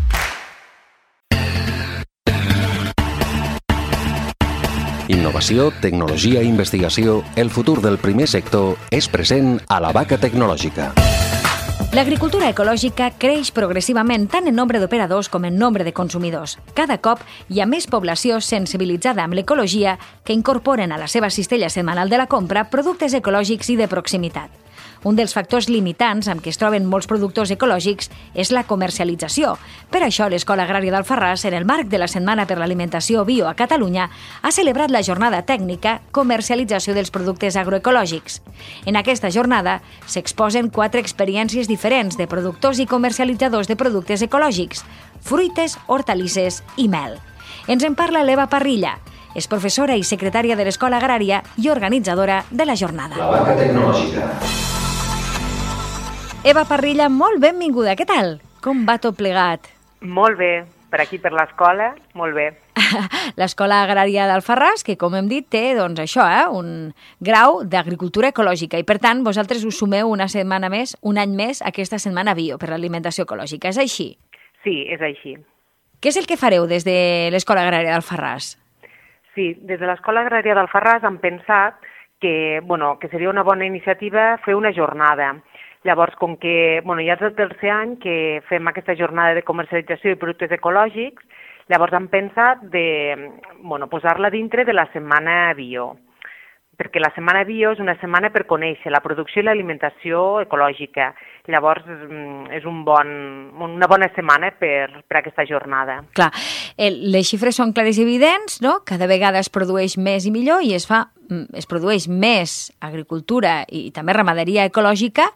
Innovació, tecnologia i investigació, el futur del primer sector és present a la Vaca Tecnològica. L'agricultura ecològica creix progressivament tant en nombre d'operadors com en nombre de consumidors. Cada cop hi ha més població sensibilitzada amb l'ecologia que incorporen a la seva cistella setmanal de la compra productes ecològics i de proximitat. Un dels factors limitants amb què es troben molts productors ecològics és la comercialització. Per això, l'Escola Agrària d'Alfarràs, en el marc de la Setmana per l'Alimentació Bio a Catalunya, ha celebrat la jornada tècnica Comercialització dels productes agroecològics. En aquesta jornada s'exposen quatre experiències diferents de productors i comercialitzadors de productes ecològics, fruites, hortalisses i mel. Ens en parla l'Eva Parrilla. És professora i secretària de l'Escola Agrària i organitzadora de la jornada. La Vaca Tecnològica. Eva Parrilla, molt benvinguda. Què tal? Com va tot plegat? Molt bé. Per aquí, per l'escola, molt bé. L'Escola Agrària d'Alfarràs, que com hem dit té doncs, això, eh, un grau d'agricultura ecològica i per tant vosaltres us sumeu una setmana més, un any més, a aquesta setmana bio per l'alimentació ecològica. És així? Sí, és així. Què és el que fareu des de l'Escola Agrària d'Alfarràs? Sí, des de l'Escola Agrària d'Alfarràs hem pensat que, bueno, que seria una bona iniciativa fer una jornada. Llavors, com que bueno, ja és el tercer any que fem aquesta jornada de comercialització de productes ecològics, llavors hem pensat de bueno, posar-la dintre de la Setmana Bio, perquè la Setmana Bio és una setmana per conèixer la producció i l'alimentació ecològica. Llavors, és un bon, una bona setmana per, per aquesta jornada. Clar, les xifres són clares i evidents, no? Cada vegada es produeix més i millor i es, fa, es produeix més agricultura i també ramaderia ecològica.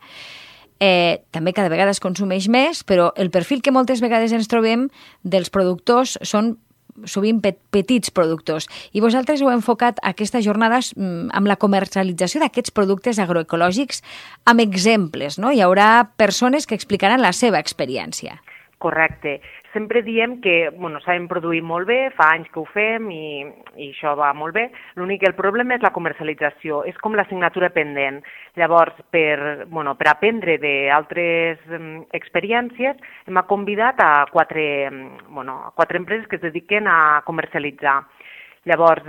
Eh, també cada vegada es consumeix més, però el perfil que moltes vegades ens trobem dels productors són sovint petits productors. I vosaltres heu enfocat aquestes jornades amb la comercialització d'aquests productes agroecològics amb exemples, no? Hi haurà persones que explicaran la seva experiència. Correcte. Sempre diem que bueno, sabem produir molt bé, fa anys que ho fem i, i això va molt bé. L'únic el problema és la comercialització, és com l'assignatura pendent. Llavors, per, bueno, per aprendre d'altres um, experiències, hem convidat a quatre, bueno, a quatre empreses que es dediquen a comercialitzar. Llavors,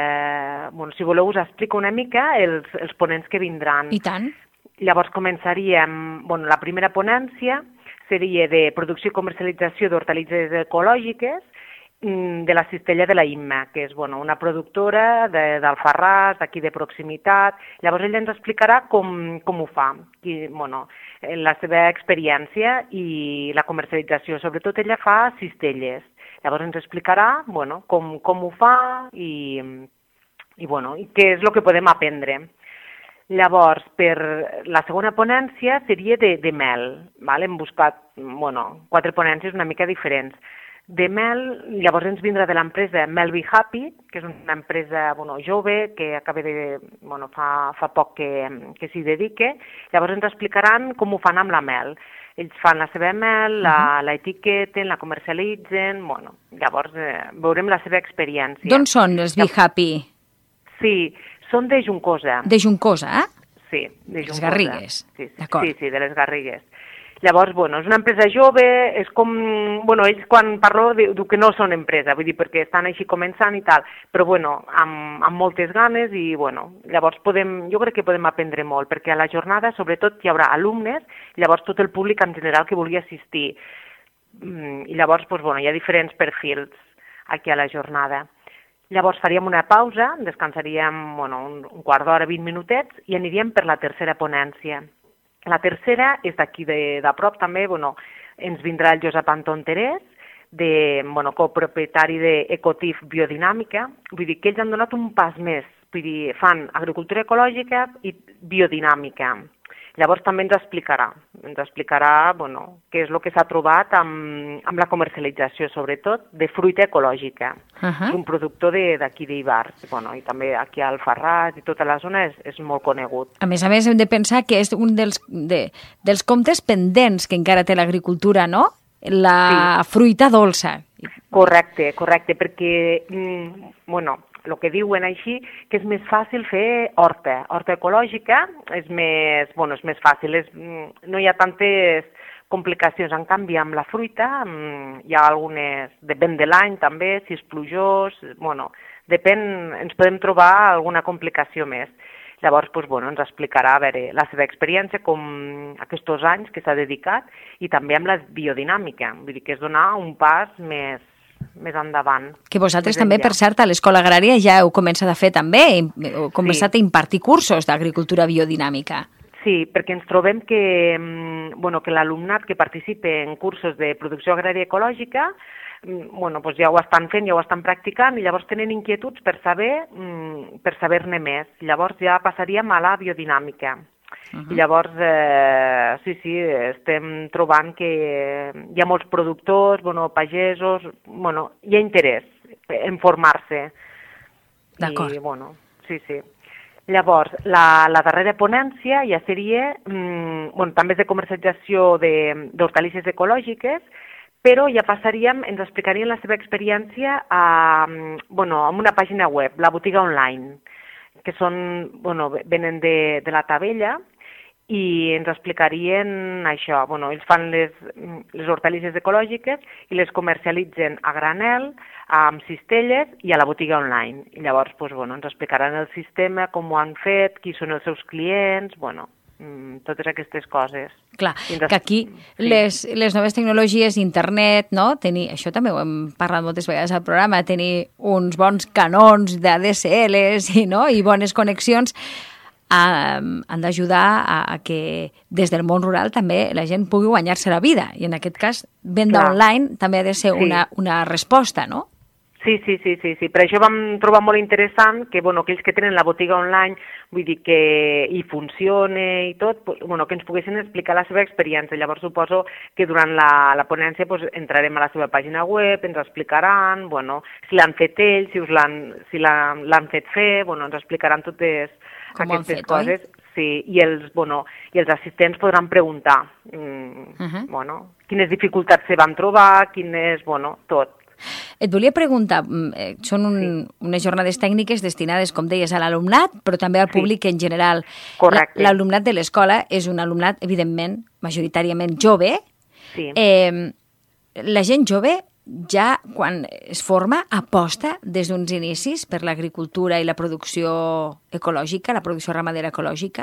eh, bueno, si voleu us explico una mica els, els ponents que vindran. I tant. Llavors començaríem, bueno, la primera ponència seria de producció i comercialització d'hortalisses ecològiques de la Cistella de la Imma, que és bueno, una productora d'Alfarràs, d'aquí de proximitat. Llavors ella ens explicarà com, com ho fa, i, bueno, la seva experiència i la comercialització. Sobretot ella fa cistelles. Llavors ens explicarà bueno, com, com ho fa i, i, bueno, i què és el que podem aprendre. Llavors, per la segona ponència seria de, de mel. Val? Hem buscat bueno, quatre ponències una mica diferents. De mel, llavors ens vindrà de l'empresa Mel Be Happy, que és una empresa bueno, jove que acaba de, bueno, fa, fa poc que, que s'hi dedica. Llavors ens explicaran com ho fan amb la mel. Ells fan la seva mel, la, uh-huh. la etiqueten, la comercialitzen, bueno, llavors eh, veurem la seva experiència. D'on són els Be Happy? Sí, són de Juncosa. De Juncosa, eh? Sí, de Juncosa. Les Garrigues, sí, sí. d'acord. Sí, sí, de les Garrigues. Llavors, bueno, és una empresa jove, és com... Bueno, ells quan parlo diu que no són empresa, vull dir, perquè estan així començant i tal, però bueno, amb, amb moltes ganes i, bueno, llavors podem... Jo crec que podem aprendre molt, perquè a la jornada, sobretot, hi haurà alumnes, llavors tot el públic en general que vulgui assistir. I llavors, doncs, bueno, hi ha diferents perfils aquí a la jornada. Llavors faríem una pausa, descansaríem bueno, un, un quart d'hora, vint minutets, i aniríem per la tercera ponència. La tercera és d'aquí de, de prop també, bueno, ens vindrà el Josep Anton Terès, de, bueno, copropietari d'Ecotif Biodinàmica, vull dir que ells han donat un pas més, vull dir, fan agricultura ecològica i biodinàmica. Llavors també ens explicarà, ens explicarà bueno, què és el que s'ha trobat amb, amb la comercialització, sobretot, de fruita ecològica. Uh-huh. És un productor d'aquí d'Ivars, bueno, i també aquí a Alfarràs i tota la zona és, és molt conegut. A més a més, hem de pensar que és un dels, de, dels comptes pendents que encara té l'agricultura, no? La sí. fruita dolça. Correcte, correcte, perquè, mm, bueno... el que diuen així, que és més fàcil fer horta. Horta ecològica és més, bueno, és més fàcil, és, no hi ha tantes complicacions. En canvi, amb la fruita hi ha algunes, depèn de l'any també, si és plujós, bueno, depèn, ens podem trobar alguna complicació més. Llavors, doncs, bueno, ens explicarà a veure, la seva experiència, com aquests anys que s'ha dedicat, i també amb la biodinàmica, vull dir que és donar un pas més més endavant. Que vosaltres també, per cert, a l'Escola Agrària ja heu començat a fer també, heu començat sí. a impartir cursos d'agricultura biodinàmica. Sí, perquè ens trobem que, bueno, que l'alumnat que participa en cursos de producció agrària ecològica bueno, doncs ja ho estan fent, ja ho estan practicant i llavors tenen inquietuds per saber per saber-ne més. Llavors ja passaríem a la biodinàmica. Uh-huh. I llavors, eh, sí, sí, estem trobant que hi ha molts productors, bueno, pagesos, bueno, hi ha interès en formar-se. D'acord. I, bueno, sí, sí. Llavors, la, la darrera ponència ja seria, mmm, bueno, també és de comercialització d'hortalisses ecològiques, però ja passaríem, ens explicarien la seva experiència a, bueno, a una pàgina web, la botiga online, que són, bueno, venen de, de la Tavella, i ens explicarien això. Bueno, ells fan les, les hortalisses ecològiques i les comercialitzen a granel, amb cistelles i a la botiga online. I llavors doncs, bueno, ens explicaran el sistema, com ho han fet, qui són els seus clients, bueno, totes aquestes coses. Clar, que aquí sí. les, les noves tecnologies, internet, no? Tenir, això també ho hem parlat moltes vegades al programa, tenir uns bons canons d'A D S Ls i, no? I bones connexions a, han d'ajudar a, a que des del món rural també la gent pugui guanyar-se la vida. I en aquest cas, venda Clar. online també ha de ser sí. una, una resposta, no? Sí, sí, sí, sí, sí. Per això vam trobar molt interessant que, bueno, aquells que tenen la botiga online, vull dir que hi funciona i tot, pues, bueno, que ens poguessin explicar la seva experiència. Llavors suposo que durant la, la ponència pues, entrarem a la seva pàgina web, ens explicaran, bueno, si l'han fet ells, si us l'han si l'han fet fer, bueno, ens explicaran totes Com aquestes fet, coses. Oi? Sí, i els, bueno, i els assistents podran preguntar, mm, uh-huh. bueno, quines dificultats se van trobar, quines, bueno, tot. Et volia preguntar, eh, són un, sí. unes jornades tècniques destinades, com deies, a l'alumnat, però també al públic sí. en general. Correcte. L'alumnat de l'escola és un alumnat, evidentment, majoritàriament jove. Sí. Eh, la gent jove ja, quan es forma, aposta des d'uns inicis per l'agricultura i la producció ecològica, la producció ramadera ecològica?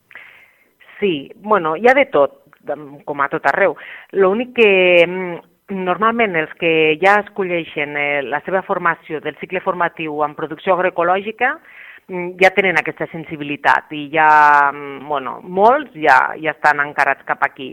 Sí, bueno, hi ha de tot, com a tot arreu. L'únic que normalment els que ja escolleixen eh, la seva formació del cicle formatiu en producció agroecològica ja tenen aquesta sensibilitat i ja, bueno, molts ja, ja estan encarats cap aquí.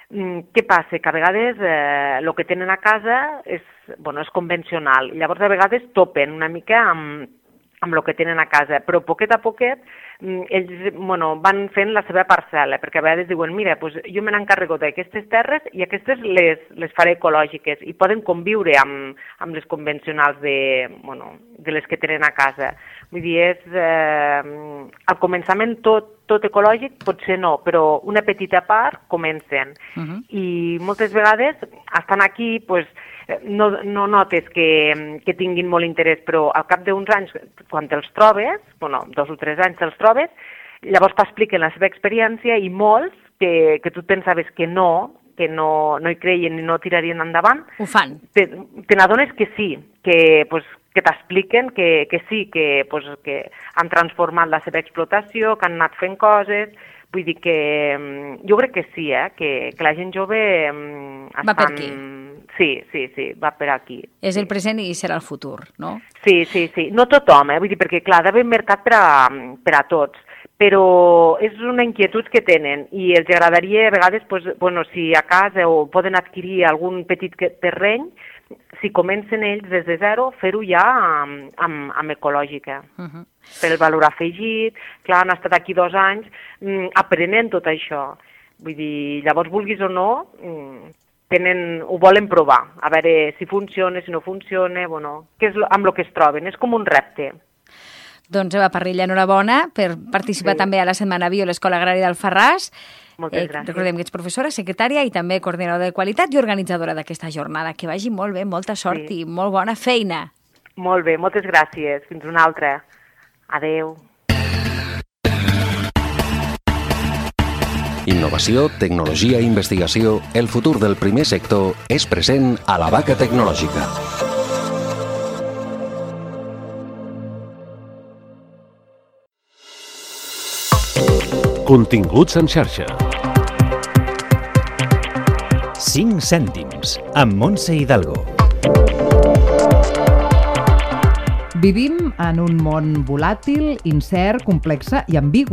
Què passa? Que a vegades eh, el que tenen a casa és, bueno, és convencional. Llavors a vegades topen una mica amb, amb el que tenen a casa, però poquet a poquet ells bueno, van fent la seva parcel·la, perquè a vegades diuen, mira, pues, jo me n'encarrego d'aquestes terres i aquestes les, les faré ecològiques i poden conviure amb, amb les convencionals de, bueno, de les que tenen a casa. Vull dir, és, eh, al començament tot, tot ecològic potser no, però una petita part comencen. Uh-huh. I moltes vegades estan aquí, pues, no, no notes que, que tinguin molt interès, però al cap d'uns anys, quan te'ls trobes, bueno, dos o tres anys te'ls trobes, llavors t'expliquen la seva experiència i molts que, que tu pensaves que no, que no, no hi creien i no tirarien endavant, ho fan. Te, te n'adones que sí, que, pues, que t'expliquen que, que sí, que, pues, que han transformat la seva explotació, que han anat fent coses. Vull dir que jo crec que sí, eh? que, que la gent jove estan... Va per aquí. Sí, sí, sí, va per aquí. És el present i serà el futur, no? Sí, sí, sí. No tothom, eh? Vull dir, perquè clar, ha d'haver mercat per a, per a tots, però és una inquietud que tenen i els agradaria a vegades, pues, bueno, si a casa o poden adquirir algun petit terreny, si comencen ells des de zero, fer-ho ja amb, amb, amb ecològica. Uh-huh. Per el valor afegit, clar, han estat aquí dos anys mm, aprenent tot això. Vull dir, llavors vulguis o no, mm, tenen, ho volen provar, a veure si funciona, si no funciona, bueno, què és amb el que es troben, és com un repte. Doncs Eva Parrilla, enhorabona per participar sí. també a la Setmana Bio a l'Escola Agrària d'Alfarràs. Moltes gràcies. Eh, recordem que ets professora, secretària i també coordinadora de qualitat i organitzadora d'aquesta jornada. Que vagi molt bé, molta sort sí. i molt bona feina. Molt bé, moltes gràcies. Fins una altra. Adeu. Innovació, tecnologia i investigació, el futur del primer sector és present a la Vaca Tecnològica. Continguts en xarxa. cinc cèntims, amb Montse Hidalgo. Vivim en un món volàtil, incert, complex i ambigu.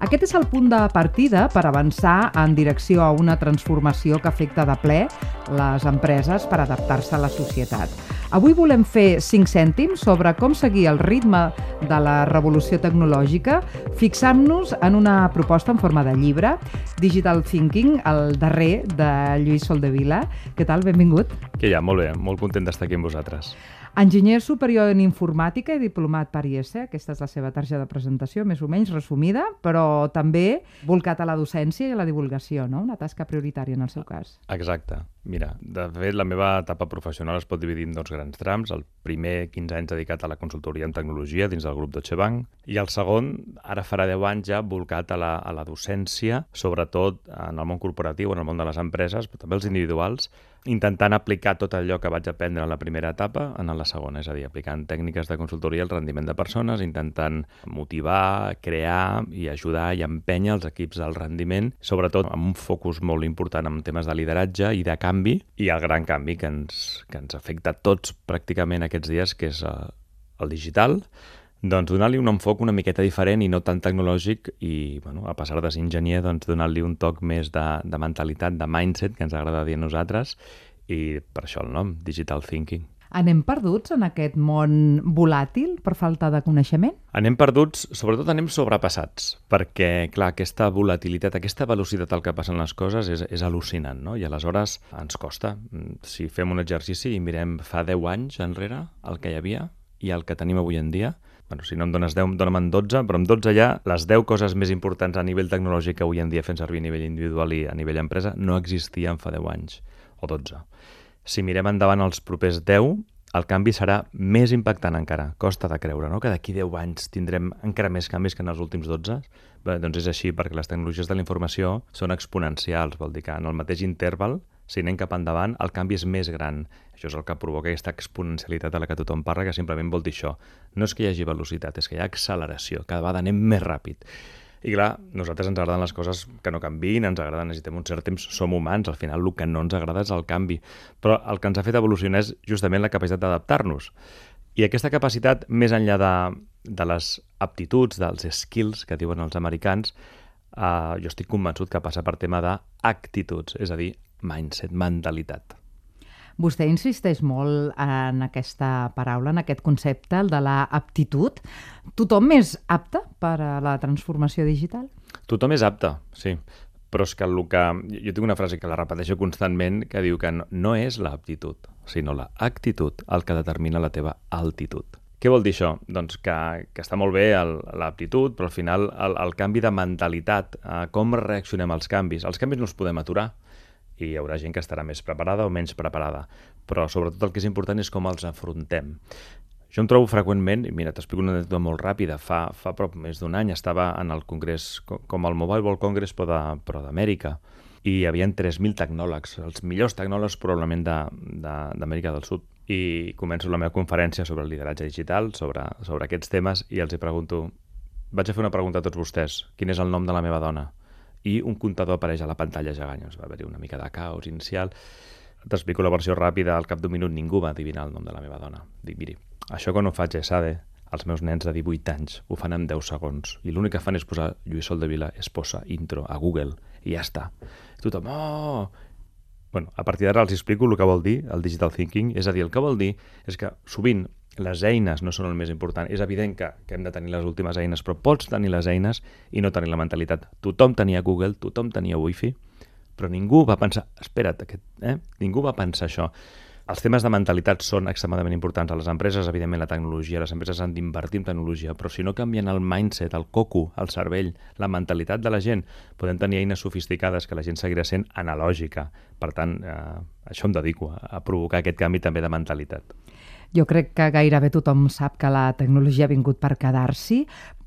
Aquest és el punt de partida per avançar en direcció a una transformació que afecta de ple les empreses per adaptar-se a la societat. Avui volem fer cinc cèntims sobre com seguir el ritme de la revolució tecnològica, fixant-nos en una proposta en forma de llibre, Digital Thinking, el darrer de Lluís Soldevila. Què tal? Benvingut. Que ja, molt bé, molt content d'estar aquí amb vosaltres. Enginyer superior en informàtica i diplomat per I E S E, aquesta és la seva targeta de presentació, més o menys resumida, però també volcat a la docència i a la divulgació, no? Una tasca prioritària en el seu cas. Exacte. Mira, de fet, la meva etapa professional es pot dividir en dos grans trams. El primer, quinze anys dedicat a la consultoria en tecnologia dins del grup Deutsche Bank, i el segon, ara farà deu anys ja, volcat a la, a la docència, sobretot en el món corporatiu, en el món de les empreses, però també els individuals, intentant aplicar tot allò que vaig aprendre en la primera etapa en la segona, és a dir, aplicant tècniques de consultoria al rendiment de persones, intentant motivar, crear i ajudar i empènyer els equips al rendiment, sobretot amb un focus molt important en temes de lideratge i de canvi, i el gran canvi que ens, que ens afecta a tots pràcticament aquests dies, que és el, el digital, doncs donar-li un enfoc una miqueta diferent i no tan tecnològic i, bueno, a passar de ser enginyer, doncs donar-li un toc més de, de mentalitat, de mindset, que ens agrada dir a nosaltres, i per això el nom, Digital Thinking. Anem perduts en aquest món volàtil per falta de coneixement? Anem perduts, sobretot anem sobrepassats, perquè, clar, aquesta volatilitat, aquesta velocitat al que passen les coses és, és al·lucinant, no? I aleshores ens costa. Si fem un exercici i mirem fa deu anys enrere el que hi havia i el que tenim avui en dia, bueno, si no em dones deu, dona'm dotze, però amb dotze ja les deu coses més importants a nivell tecnològic que avui en dia fem servir a nivell individual i a nivell empresa no existien fa deu anys, o dotze. Si mirem endavant els propers deu, el canvi serà més impactant encara. Costa de creure, no?, que d'aquí deu anys tindrem encara més canvis que en els últims dotze. Bé, doncs és així, perquè les tecnologies de la informació són exponencials, vol dir que en el mateix interval, si anem cap endavant, el canvi és més gran. Això és el que provoca aquesta exponencialitat a la que tothom parla, que simplement vol dir això. No és que hi hagi velocitat, és que hi ha acceleració. Cada vegada anem més ràpid. I clar, nosaltres ens agraden les coses que no canviïn, ens agraden, necessitem un cert temps, som humans, al final el que no ens agrada és el canvi. Però el que ens ha fet evolucionar és justament la capacitat d'adaptar-nos. I aquesta capacitat, més enllà de, de les aptituds, dels skills que diuen els americans, eh, jo estic convençut que passa per tema d'actituds, és a dir, mindset, mentalitat. Vostè insisteix molt en aquesta paraula, en aquest concepte, el de l'aptitud. Tothom és apte per a la transformació digital? Tothom és apte, sí. Però és que el que... Jo tinc una frase que la repeteixo constantment que diu que no, no és l'aptitud, sinó l'actitud el que determina la teva altitud. Què vol dir això? Doncs que, que està molt bé l'aptitud, però al final el, el canvi de mentalitat, eh, com reaccionem als canvis. Els canvis no els podem aturar, i hi haurà gent que estarà més preparada o menys preparada, però sobretot el que és important és com els afrontem. Jo em trobo freqüentment, i mira, t'explico una anècdota molt ràpida, fa, fa prop més d'un any estava en el congrés, com el Mobile World Congress, però d'Amèrica, i hi havia tres mil tecnòlegs, els millors tecnòlegs probablement d'Amèrica del Sud. I començo la meva conferència sobre el lideratge digital, sobre, sobre aquests temes, i els hi pregunto, vaig a fer una pregunta a tots vostès, quin és el nom de la meva dona? I un comptador apareix a la pantalla gegant. Va haver-hi una mica de caos inicial. T'explico la versió ràpida, al cap d'un minut ningú va adivinar el nom de la meva dona. Dic, miri, això que no faig és SADE, els meus nens de divuit anys ho fan en deu segons, i l'únic que fan és posar Lluís Soldevila, esposa, intro, a Google, i ja està. I tothom, oh! Bueno, a partir d'ara els explico el que vol dir el Digital Thinking, és a dir, el que vol dir és que sovint les eines no són el més important. És evident que, que hem de tenir les últimes eines, però pots tenir les eines i no tenir la mentalitat. Tothom tenia Google, tothom tenia Wi-Fi, però ningú va pensar... Espera't, aquest, eh? ningú va pensar això. Els temes de mentalitat són extremadament importants a les empreses, evidentment la tecnologia, les empreses han d'invertir en tecnologia, però si no canvien el mindset, el coco, el cervell, la mentalitat de la gent, podem tenir eines sofisticades que la gent seguirà sent analògica. Per tant, eh, això em dedico, a, a provocar aquest canvi també de mentalitat. Jo crec que gairebé tothom sap que la tecnologia ha vingut per quedar-s'hi,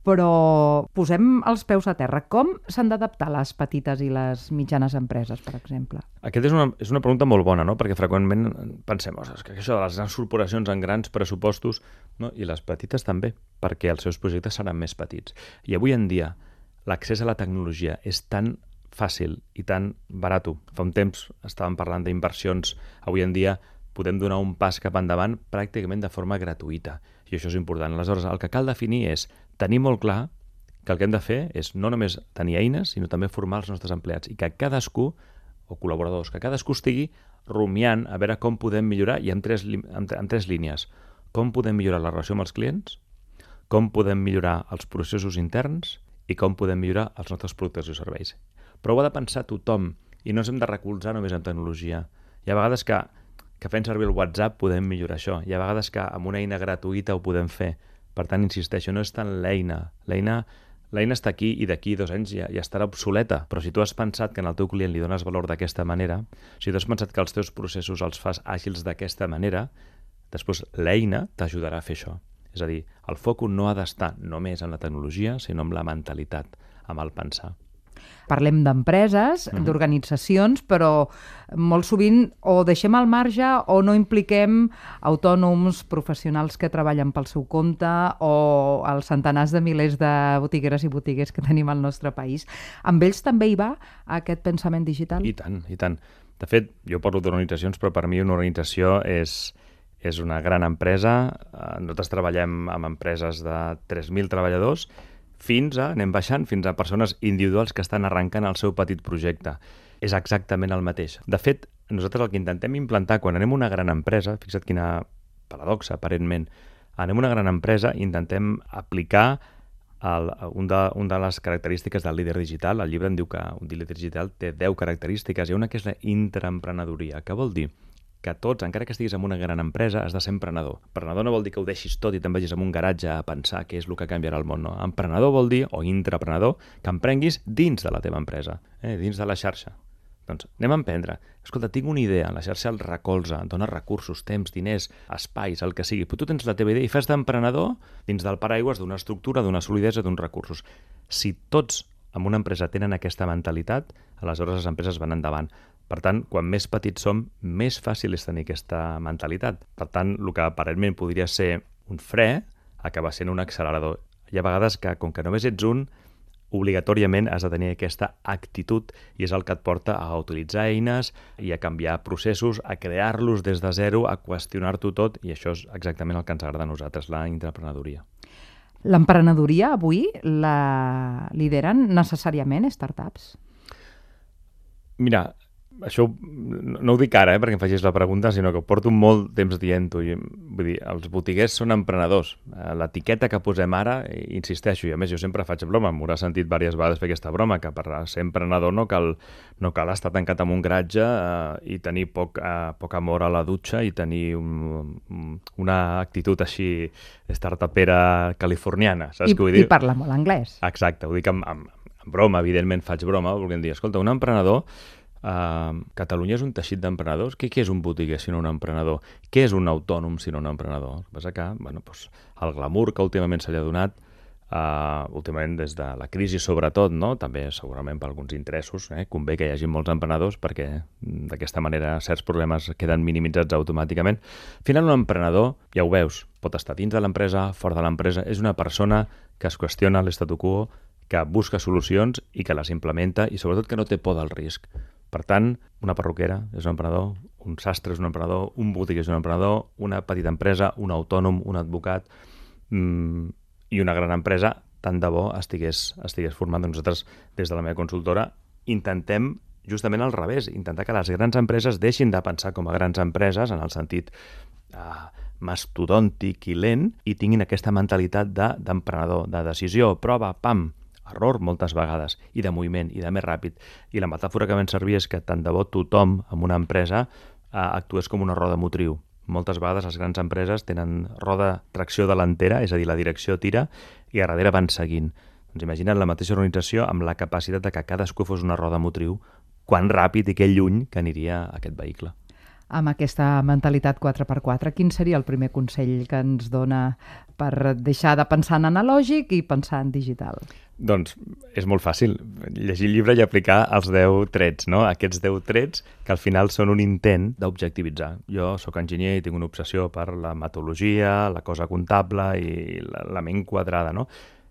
però posem els peus a terra. Com s'han d'adaptar les petites i les mitjanes empreses, per exemple? Aquesta és una, és una pregunta molt bona, no? Perquè freqüentment pensem, ostres, que això de les grans corporacions en grans pressupostos, no? I les petites també, perquè els seus projectes seran més petits. I avui en dia l'accés a la tecnologia és tan fàcil i tan barat. Fa un temps estàvem parlant d'inversions, avui en dia podem donar un pas cap endavant pràcticament de forma gratuïta, i això és important. Aleshores, el que cal definir és tenir molt clar que el que hem de fer és no només tenir eines, sinó també formar els nostres empleats i que cadascú, o col·laboradors, que cadascú estigui rumiant a veure com podem millorar, i en tres, en, en tres línies. Com podem millorar la relació amb els clients, com podem millorar els processos interns i com podem millorar els nostres productes i serveis. Però ho ha de pensar tothom i no ens hem de recolzar només en tecnologia. Hi ha vegades que, que fent servir el WhatsApp podem millorar això. Hi ha vegades que amb una eina gratuïta ho podem fer. Per tant, insisteixo, no és tant l'eina. L'eina l'eina està aquí i d'aquí dos anys ja, ja estarà obsoleta. Però si tu has pensat que en el teu client li dones valor d'aquesta manera, si tu has pensat que els teus processos els fas àgils d'aquesta manera, després l'eina t'ajudarà a fer això. És a dir, el focus no ha d'estar només en la tecnologia, sinó en la mentalitat, amb el pensar. Parlem d'empreses, mm-hmm. d'organitzacions, però molt sovint o deixem al marge o no impliquem autònoms, professionals que treballen pel seu compte o els centenars de milers de botigueres i botiguers que tenim al nostre país. Amb ells també hi va aquest pensament digital? I tant, i tant. De fet, jo parlo d'organitzacions, però per mi una organització és, és una gran empresa. Nosaltres treballem amb empreses de tres mil treballadors, fins a, anem baixant, fins a persones individuals que estan arrencant el seu petit projecte. És exactament el mateix. De fet, nosaltres el que intentem implantar quan anem a una gran empresa, fixa't quina paradoxa, aparentment, anem a una gran empresa i intentem aplicar el, un, de, un de les característiques del líder digital. El llibre en diu que un líder digital té deu característiques. Hi ha una que és la intraemprenedoria. Què vol dir? Que tots, encara que estiguis en una gran empresa, has de ser emprenedor. Emprenedor no vol dir que ho deixis tot i te'n vagis en un garatge a pensar què és el que canviarà el món, no. Emprenedor vol dir, o intraprenedor, que emprenguis dins de la teva empresa, eh, dins de la xarxa. Doncs anem a emprendre. Escolta, tinc una idea, la xarxa el recolza, dona recursos, temps, diners, espais, el que sigui. Però tu tens la teva idea i fas d'emprenedor dins del paraigües d'una estructura, d'una solidesa, d'uns recursos. Si tots en una empresa tenen aquesta mentalitat, aleshores les empreses van endavant. Per tant, quan més petits som, més fàcil és tenir aquesta mentalitat. Per tant, el que aparentment podria ser un fre acaba sent un accelerador. Hi ha vegades que, com que només ets un, obligatòriament has de tenir aquesta actitud i és el que et porta a utilitzar eines i a canviar processos, a crear-los des de zero, a qüestionar-t'ho tot, i això és exactament el que ens agrada a nosaltres, la intraprenedoria. L'emprenedoria avui la lideren necessàriament startups? Mira, això no ho dic ara, eh, perquè em facis la pregunta, sinó que ho porto molt temps dient-ho. Vull dir, els botiguers són emprenedors. L'etiqueta que posem ara, insisteixo, i a més jo sempre faig broma, m'haurà sentit diverses vegades fer aquesta broma, que per ser emprenedor no cal, no cal estar tancat en un garatge eh, i tenir poc, eh, poc amor a la dutxa i tenir un, una actitud així startupera californiana. Saps I, què vull dir? I parla molt anglès. Exacte, ho dic amb, amb, amb broma, evidentment faig broma, volguem dir, escolta, un emprenedor, Uh, Catalunya és un teixit d'emprenedors. Què, què és un botiguer si no un emprenedor? Què és un autònom si no un emprenedor? El que passa que, bueno, doncs, el glamour que últimament se li ha donat, uh, últimament des de la crisi sobretot, no? També segurament per alguns interessos, eh? Convé que hi hagi molts emprenedors perquè d'aquesta manera certs problemes queden minimitzats automàticament. Al final un emprenedor, ja ho veus, pot estar dins de l'empresa, fora de l'empresa, és una persona que es qüestiona l'statu quo, que busca solucions i que les implementa i sobretot que no té por del risc. Per tant, una perruquera és un emprenedor, un sastre és un emprenedor, un botiguer és un emprenedor, una petita empresa, un autònom, un advocat mmm, i una gran empresa, tant de bo estigués, estigués format. Nosaltres, des de la meva consultora, intentem justament al revés, intentar que les grans empreses deixin de pensar com a grans empreses en el sentit eh, mastodòntic i lent i tinguin aquesta mentalitat de, d'emprenedor, de decisió, prova, pam, error moltes vegades, i de moviment, i de més ràpid. I la metàfora que vam servir és que tant de bo tothom en una empresa eh, actués com una roda motriu. Moltes vegades les grans empreses tenen roda tracció delantera, és a dir, la direcció tira, i a darrere van seguint. Doncs imagina't la mateixa organització amb la capacitat de que cadascú fos una roda motriu, quan ràpid i que lluny que aniria aquest vehicle. Amb aquesta mentalitat quatre per quatre, quin seria el primer consell que ens dona per deixar de pensar en analògic i pensar en digital? Doncs és molt fàcil, llegir el llibre i aplicar els deu trets, no? Aquests deu trets que al final són un intent d'objectivitzar. Jo sóc enginyer i tinc una obsessió per la metodologia, la cosa comptable i la, la ment quadrada, no?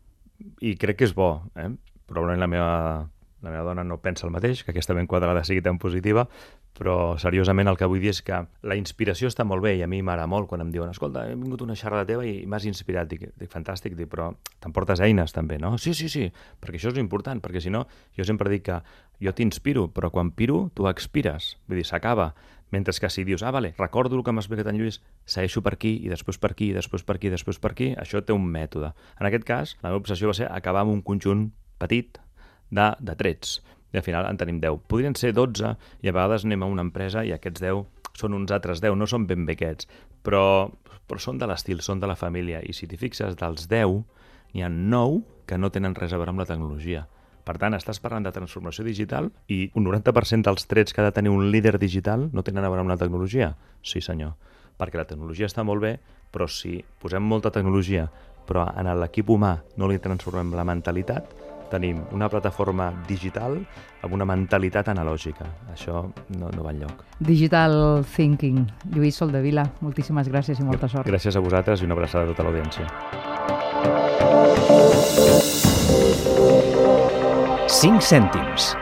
I crec que és bo, eh? Probablement la meva, la meva dona no pensa el mateix, que aquesta ment quadrada sigui tan positiva, Però, seriosament, el que vull dir és que la inspiració està molt bé i a mi m'agrada molt quan em diuen escolta, he vingut una xerrada teva i m'has inspirat. Dic, dic fantàstic, dic, però t'emportes eines també, no? Sí, sí, sí, perquè això és important, perquè si no, jo sempre dic que jo t'inspiro, però quan piro, tu expires. Vull dir, s'acaba. Mentre que si dius, ah, vale, recordo el que m'ha explicat en Lluís, segueixo per aquí, i després per aquí, i després per aquí, i després per aquí, això té un mètode. En aquest cas, la meva obsessió va ser acabar amb un conjunt petit de, de trets. I al final en tenim deu. Podrien ser dotze i a vegades anem a una empresa i aquests deu són uns altres deu, no són ben bé aquests, però, però són de l'estil, són de la família. I si t'hi fixes, dels deu, n'hi ha nou que no tenen res a veure amb la tecnologia. Per tant, estàs parlant de transformació digital i un noranta per cent dels trets que ha de tenir un líder digital no tenen a veure amb la tecnologia. Sí, senyor. Perquè la tecnologia està molt bé, però si posem molta tecnologia, però en l'equip humà no li transformem la mentalitat, tenim una plataforma digital amb una mentalitat analògica. Això no, no va enlloc. Digital Thinking. Lluís Soldevila, moltíssimes gràcies i molta sort. Gràcies a vosaltres i una abraçada a tota l'audiència. cinc cèntims.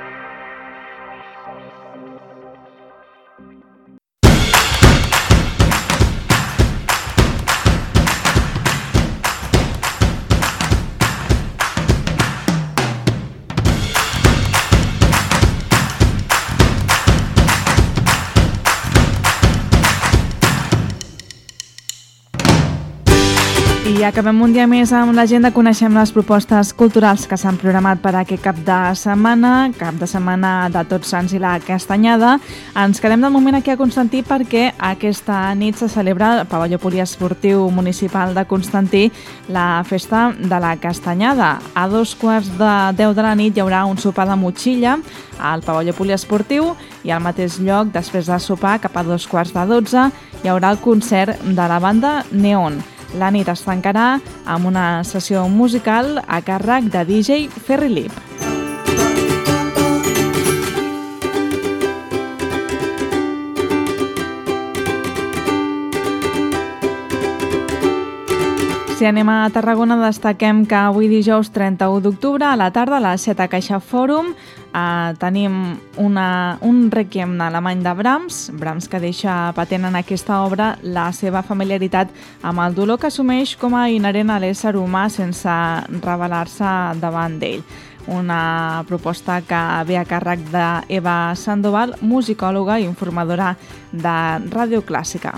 I acabem un dia més amb l'agenda. Coneixem les propostes culturals que s'han programat per aquest cap de setmana, cap de setmana de Tots Sants i la Castanyada. Ens quedem de moment aquí a Constantí perquè aquesta nit se celebra al pavelló poliesportiu municipal de Constantí la festa de la Castanyada. A dos quarts de deu de la nit hi haurà un sopar de motxilla al pavelló poliesportiu i al mateix lloc, després de sopar, cap a dos quarts de dotze, hi haurà el concert de la banda Neon. La nit es tancarà amb una sessió musical a càrrec de D J Ferry Lip. Si anem a Tarragona, destaquem que avui dijous trenta-u d'octubre a la tarda a les set a Caixa Fòrum eh, tenim una, un requiem alemany de Brahms, Brahms que deixa patent en aquesta obra la seva familiaritat amb el dolor que assumeix com a inherent a l'ésser humà sense rebel·lar-se davant d'ell. Una proposta que ve a càrrec d'Eva Sandoval, musicòloga i informadora de Ràdio Clàssica.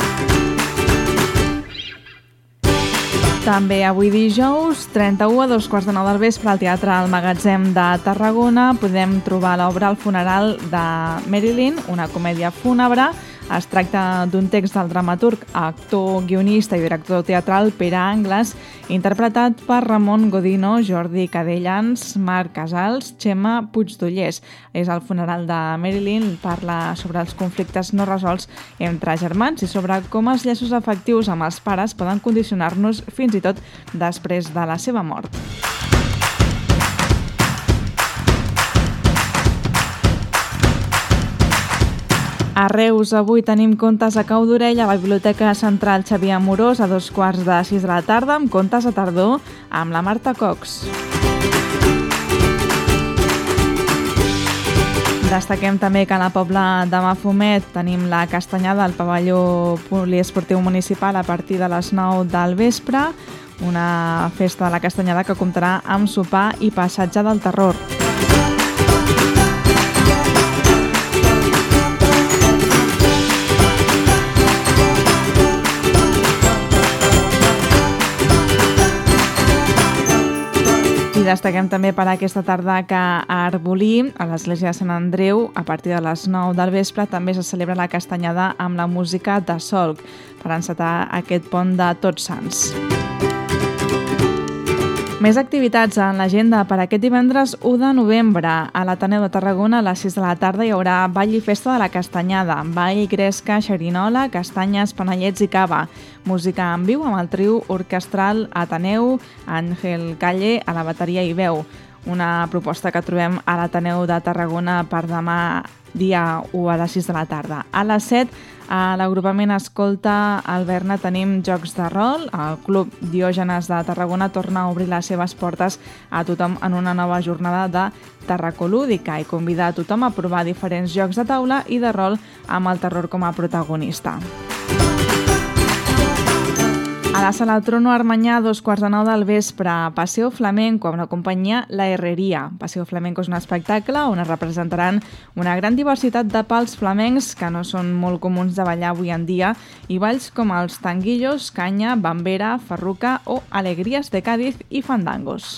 També avui dijous, trenta-u a dos quarts de nou del vespre, al Teatre El Magatzem de Tarragona podem trobar l'obra El funeral de Marilyn, una comèdia fúnebre. Es tracta d'un text del dramaturg, actor, guionista i director teatral Pere Angles, interpretat per Ramon Godino, Jordi Cadellans, Marc Casals, Xema Puigdollers. És el funeral de Marilyn, parla sobre els conflictes no resolts entre germans i sobre com els llaços afectius amb els pares poden condicionar-nos fins i tot després de la seva mort. A Reus avui tenim contes a cau d'orella a la Biblioteca Central Xavier Amorós a dos quarts de sis de la tarda amb contes a tardor amb la Marta Cox. Destaquem també que a la Pobla de Mafumet tenim la Castanyada al pavelló poliesportiu municipal a partir de les nou del vespre, una festa de la Castanyada que comptarà amb sopar i passatge del terror. I destaquem també per aquesta tarda que a Arbolí, a l'església de Sant Andreu, a partir de les nou del vespre, també se celebra la Castanyada amb la música de solc per encetar aquest pont de Tots Sants. Més activitats en l'agenda per aquest divendres u de novembre. A l'Ateneu de Tarragona a les sis de la tarda hi haurà ball i festa de la Castanyada. Ball, gresca, xerinola, castanyes, panellets i cava. Música en viu amb el trio orquestral Ateneu, Àngel Calle a la bateria i veu. una proposta que trobem a l'Ateneu de Tarragona per demà dia u a les sis de la tarda. A les set, a l'agrupament Escolta Alberna tenim jocs de rol. El Club Diògenes de Tarragona torna a obrir les seves portes a tothom en una nova jornada de terracolúdica i convida a tothom a provar diferents jocs de taula i de rol amb el terror com a protagonista. A la Sala Trono Armanyà, a dos quarts de nou del vespre, Paseo Flamenco, amb la companyia La Herreria. Paseo Flamenco és un espectacle on es representaran una gran diversitat de pals flamencs que no són molt comuns de ballar avui en dia i balls com els tanguillos, canya, bambera, farruca o alegries de Cádiz i fandangos.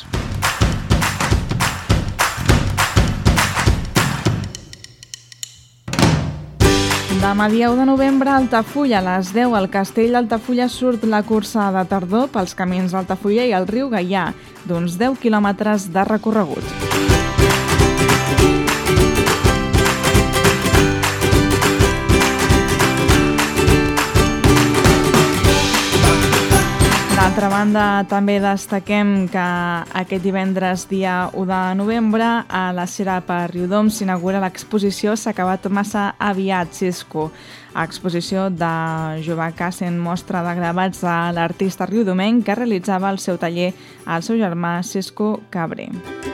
Demà dia u de novembre, a Altafulla, a les deu, al Castell d'Altafulla surt la cursa de tardor pels camins d'Altafulla i el riu Gaià, d'uns deu quilòmetres de recorregut. D'altra banda, també destaquem que aquest divendres, dia u de novembre, a la Cera per Riudoms s'inaugura l'exposició S'ha acabat massa aviat, Cisco. Exposició de Jove Cassen, mostra de gravats de l'artista riudomenc que realitzava el seu taller al seu germà Cisco Cabré.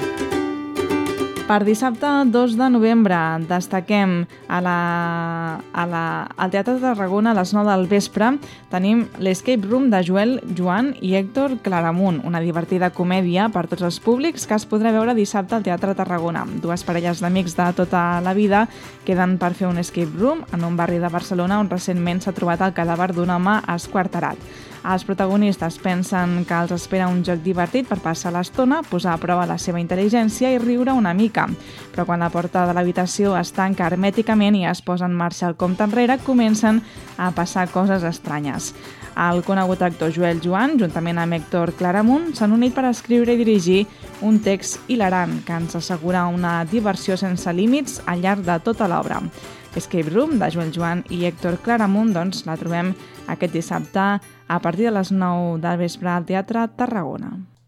Per dissabte dos de novembre destaquem a la, a la, al Teatre de Tarragona a les nou del vespre tenim l'Escape Room de Joel Joan i Héctor Claramunt, una divertida comèdia per tots els públics que es podrà veure dissabte al Teatre de Tarragona. Dues parelles d'amics de tota la vida queden per fer un escape room en un barri de Barcelona on recentment s'ha trobat el cadàver d'un home esquarterat. Els protagonistes pensen que els espera un joc divertit per passar l'estona, posar a prova la seva intel·ligència i riure una mica. Però quan la porta de l'habitació es tanca hermèticament i es posa en marxa el compte enrere, comencen a passar coses estranyes. El conegut actor Joel Joan, juntament amb Héctor Claramunt, s'han unit per escriure i dirigir un text hilarant que ens assegura una diversió sense límits al llarg de tota l'obra. Escape Room de Joel Joan i Héctor Claramunt, doncs, la trobem aquest dissabte a partir de les nou del vespre al Teatre Tarragona.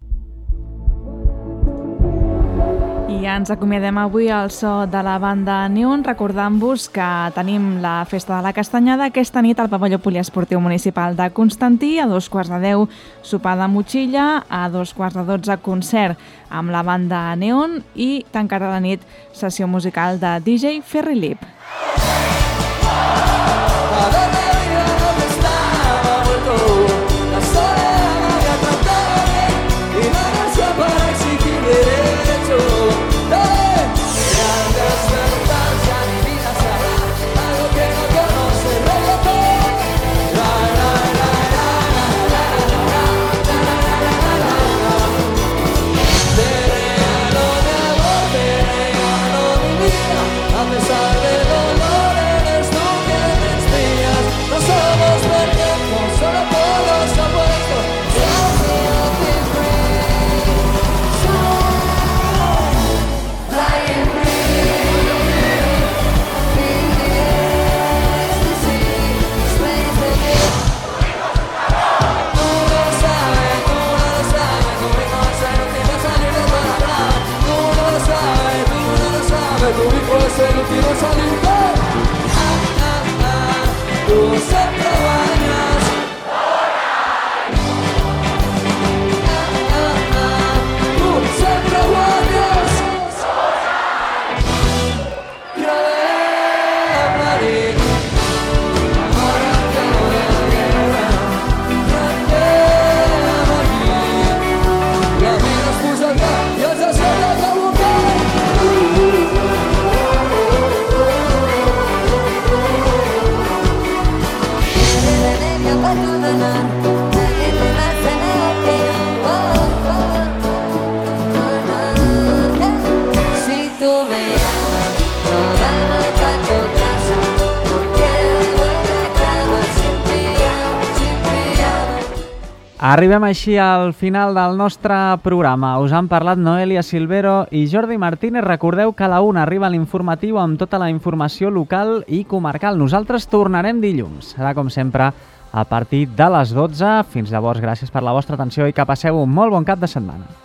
I ja ens acomiadem avui al so de la banda Neon, recordant-vos que tenim la Festa de la Castanyada aquesta nit al pavelló poliesportiu municipal de Constantí, a dos quarts de deu sopar de motxilla, a dos quarts de dotze concert amb la banda Neon i tancarà la nit sessió musical de D J Ferry Lip. Arribem així al final del nostre programa. Us han parlat Noelia Silvero i Jordi Martínez. Recordeu que a la una arriba l'informatiu amb tota la informació local i comarcal. Nosaltres tornarem dilluns. Serà, com sempre, a partir de les dotze. Fins llavors, gràcies per la vostra atenció i que passeu un molt bon cap de setmana.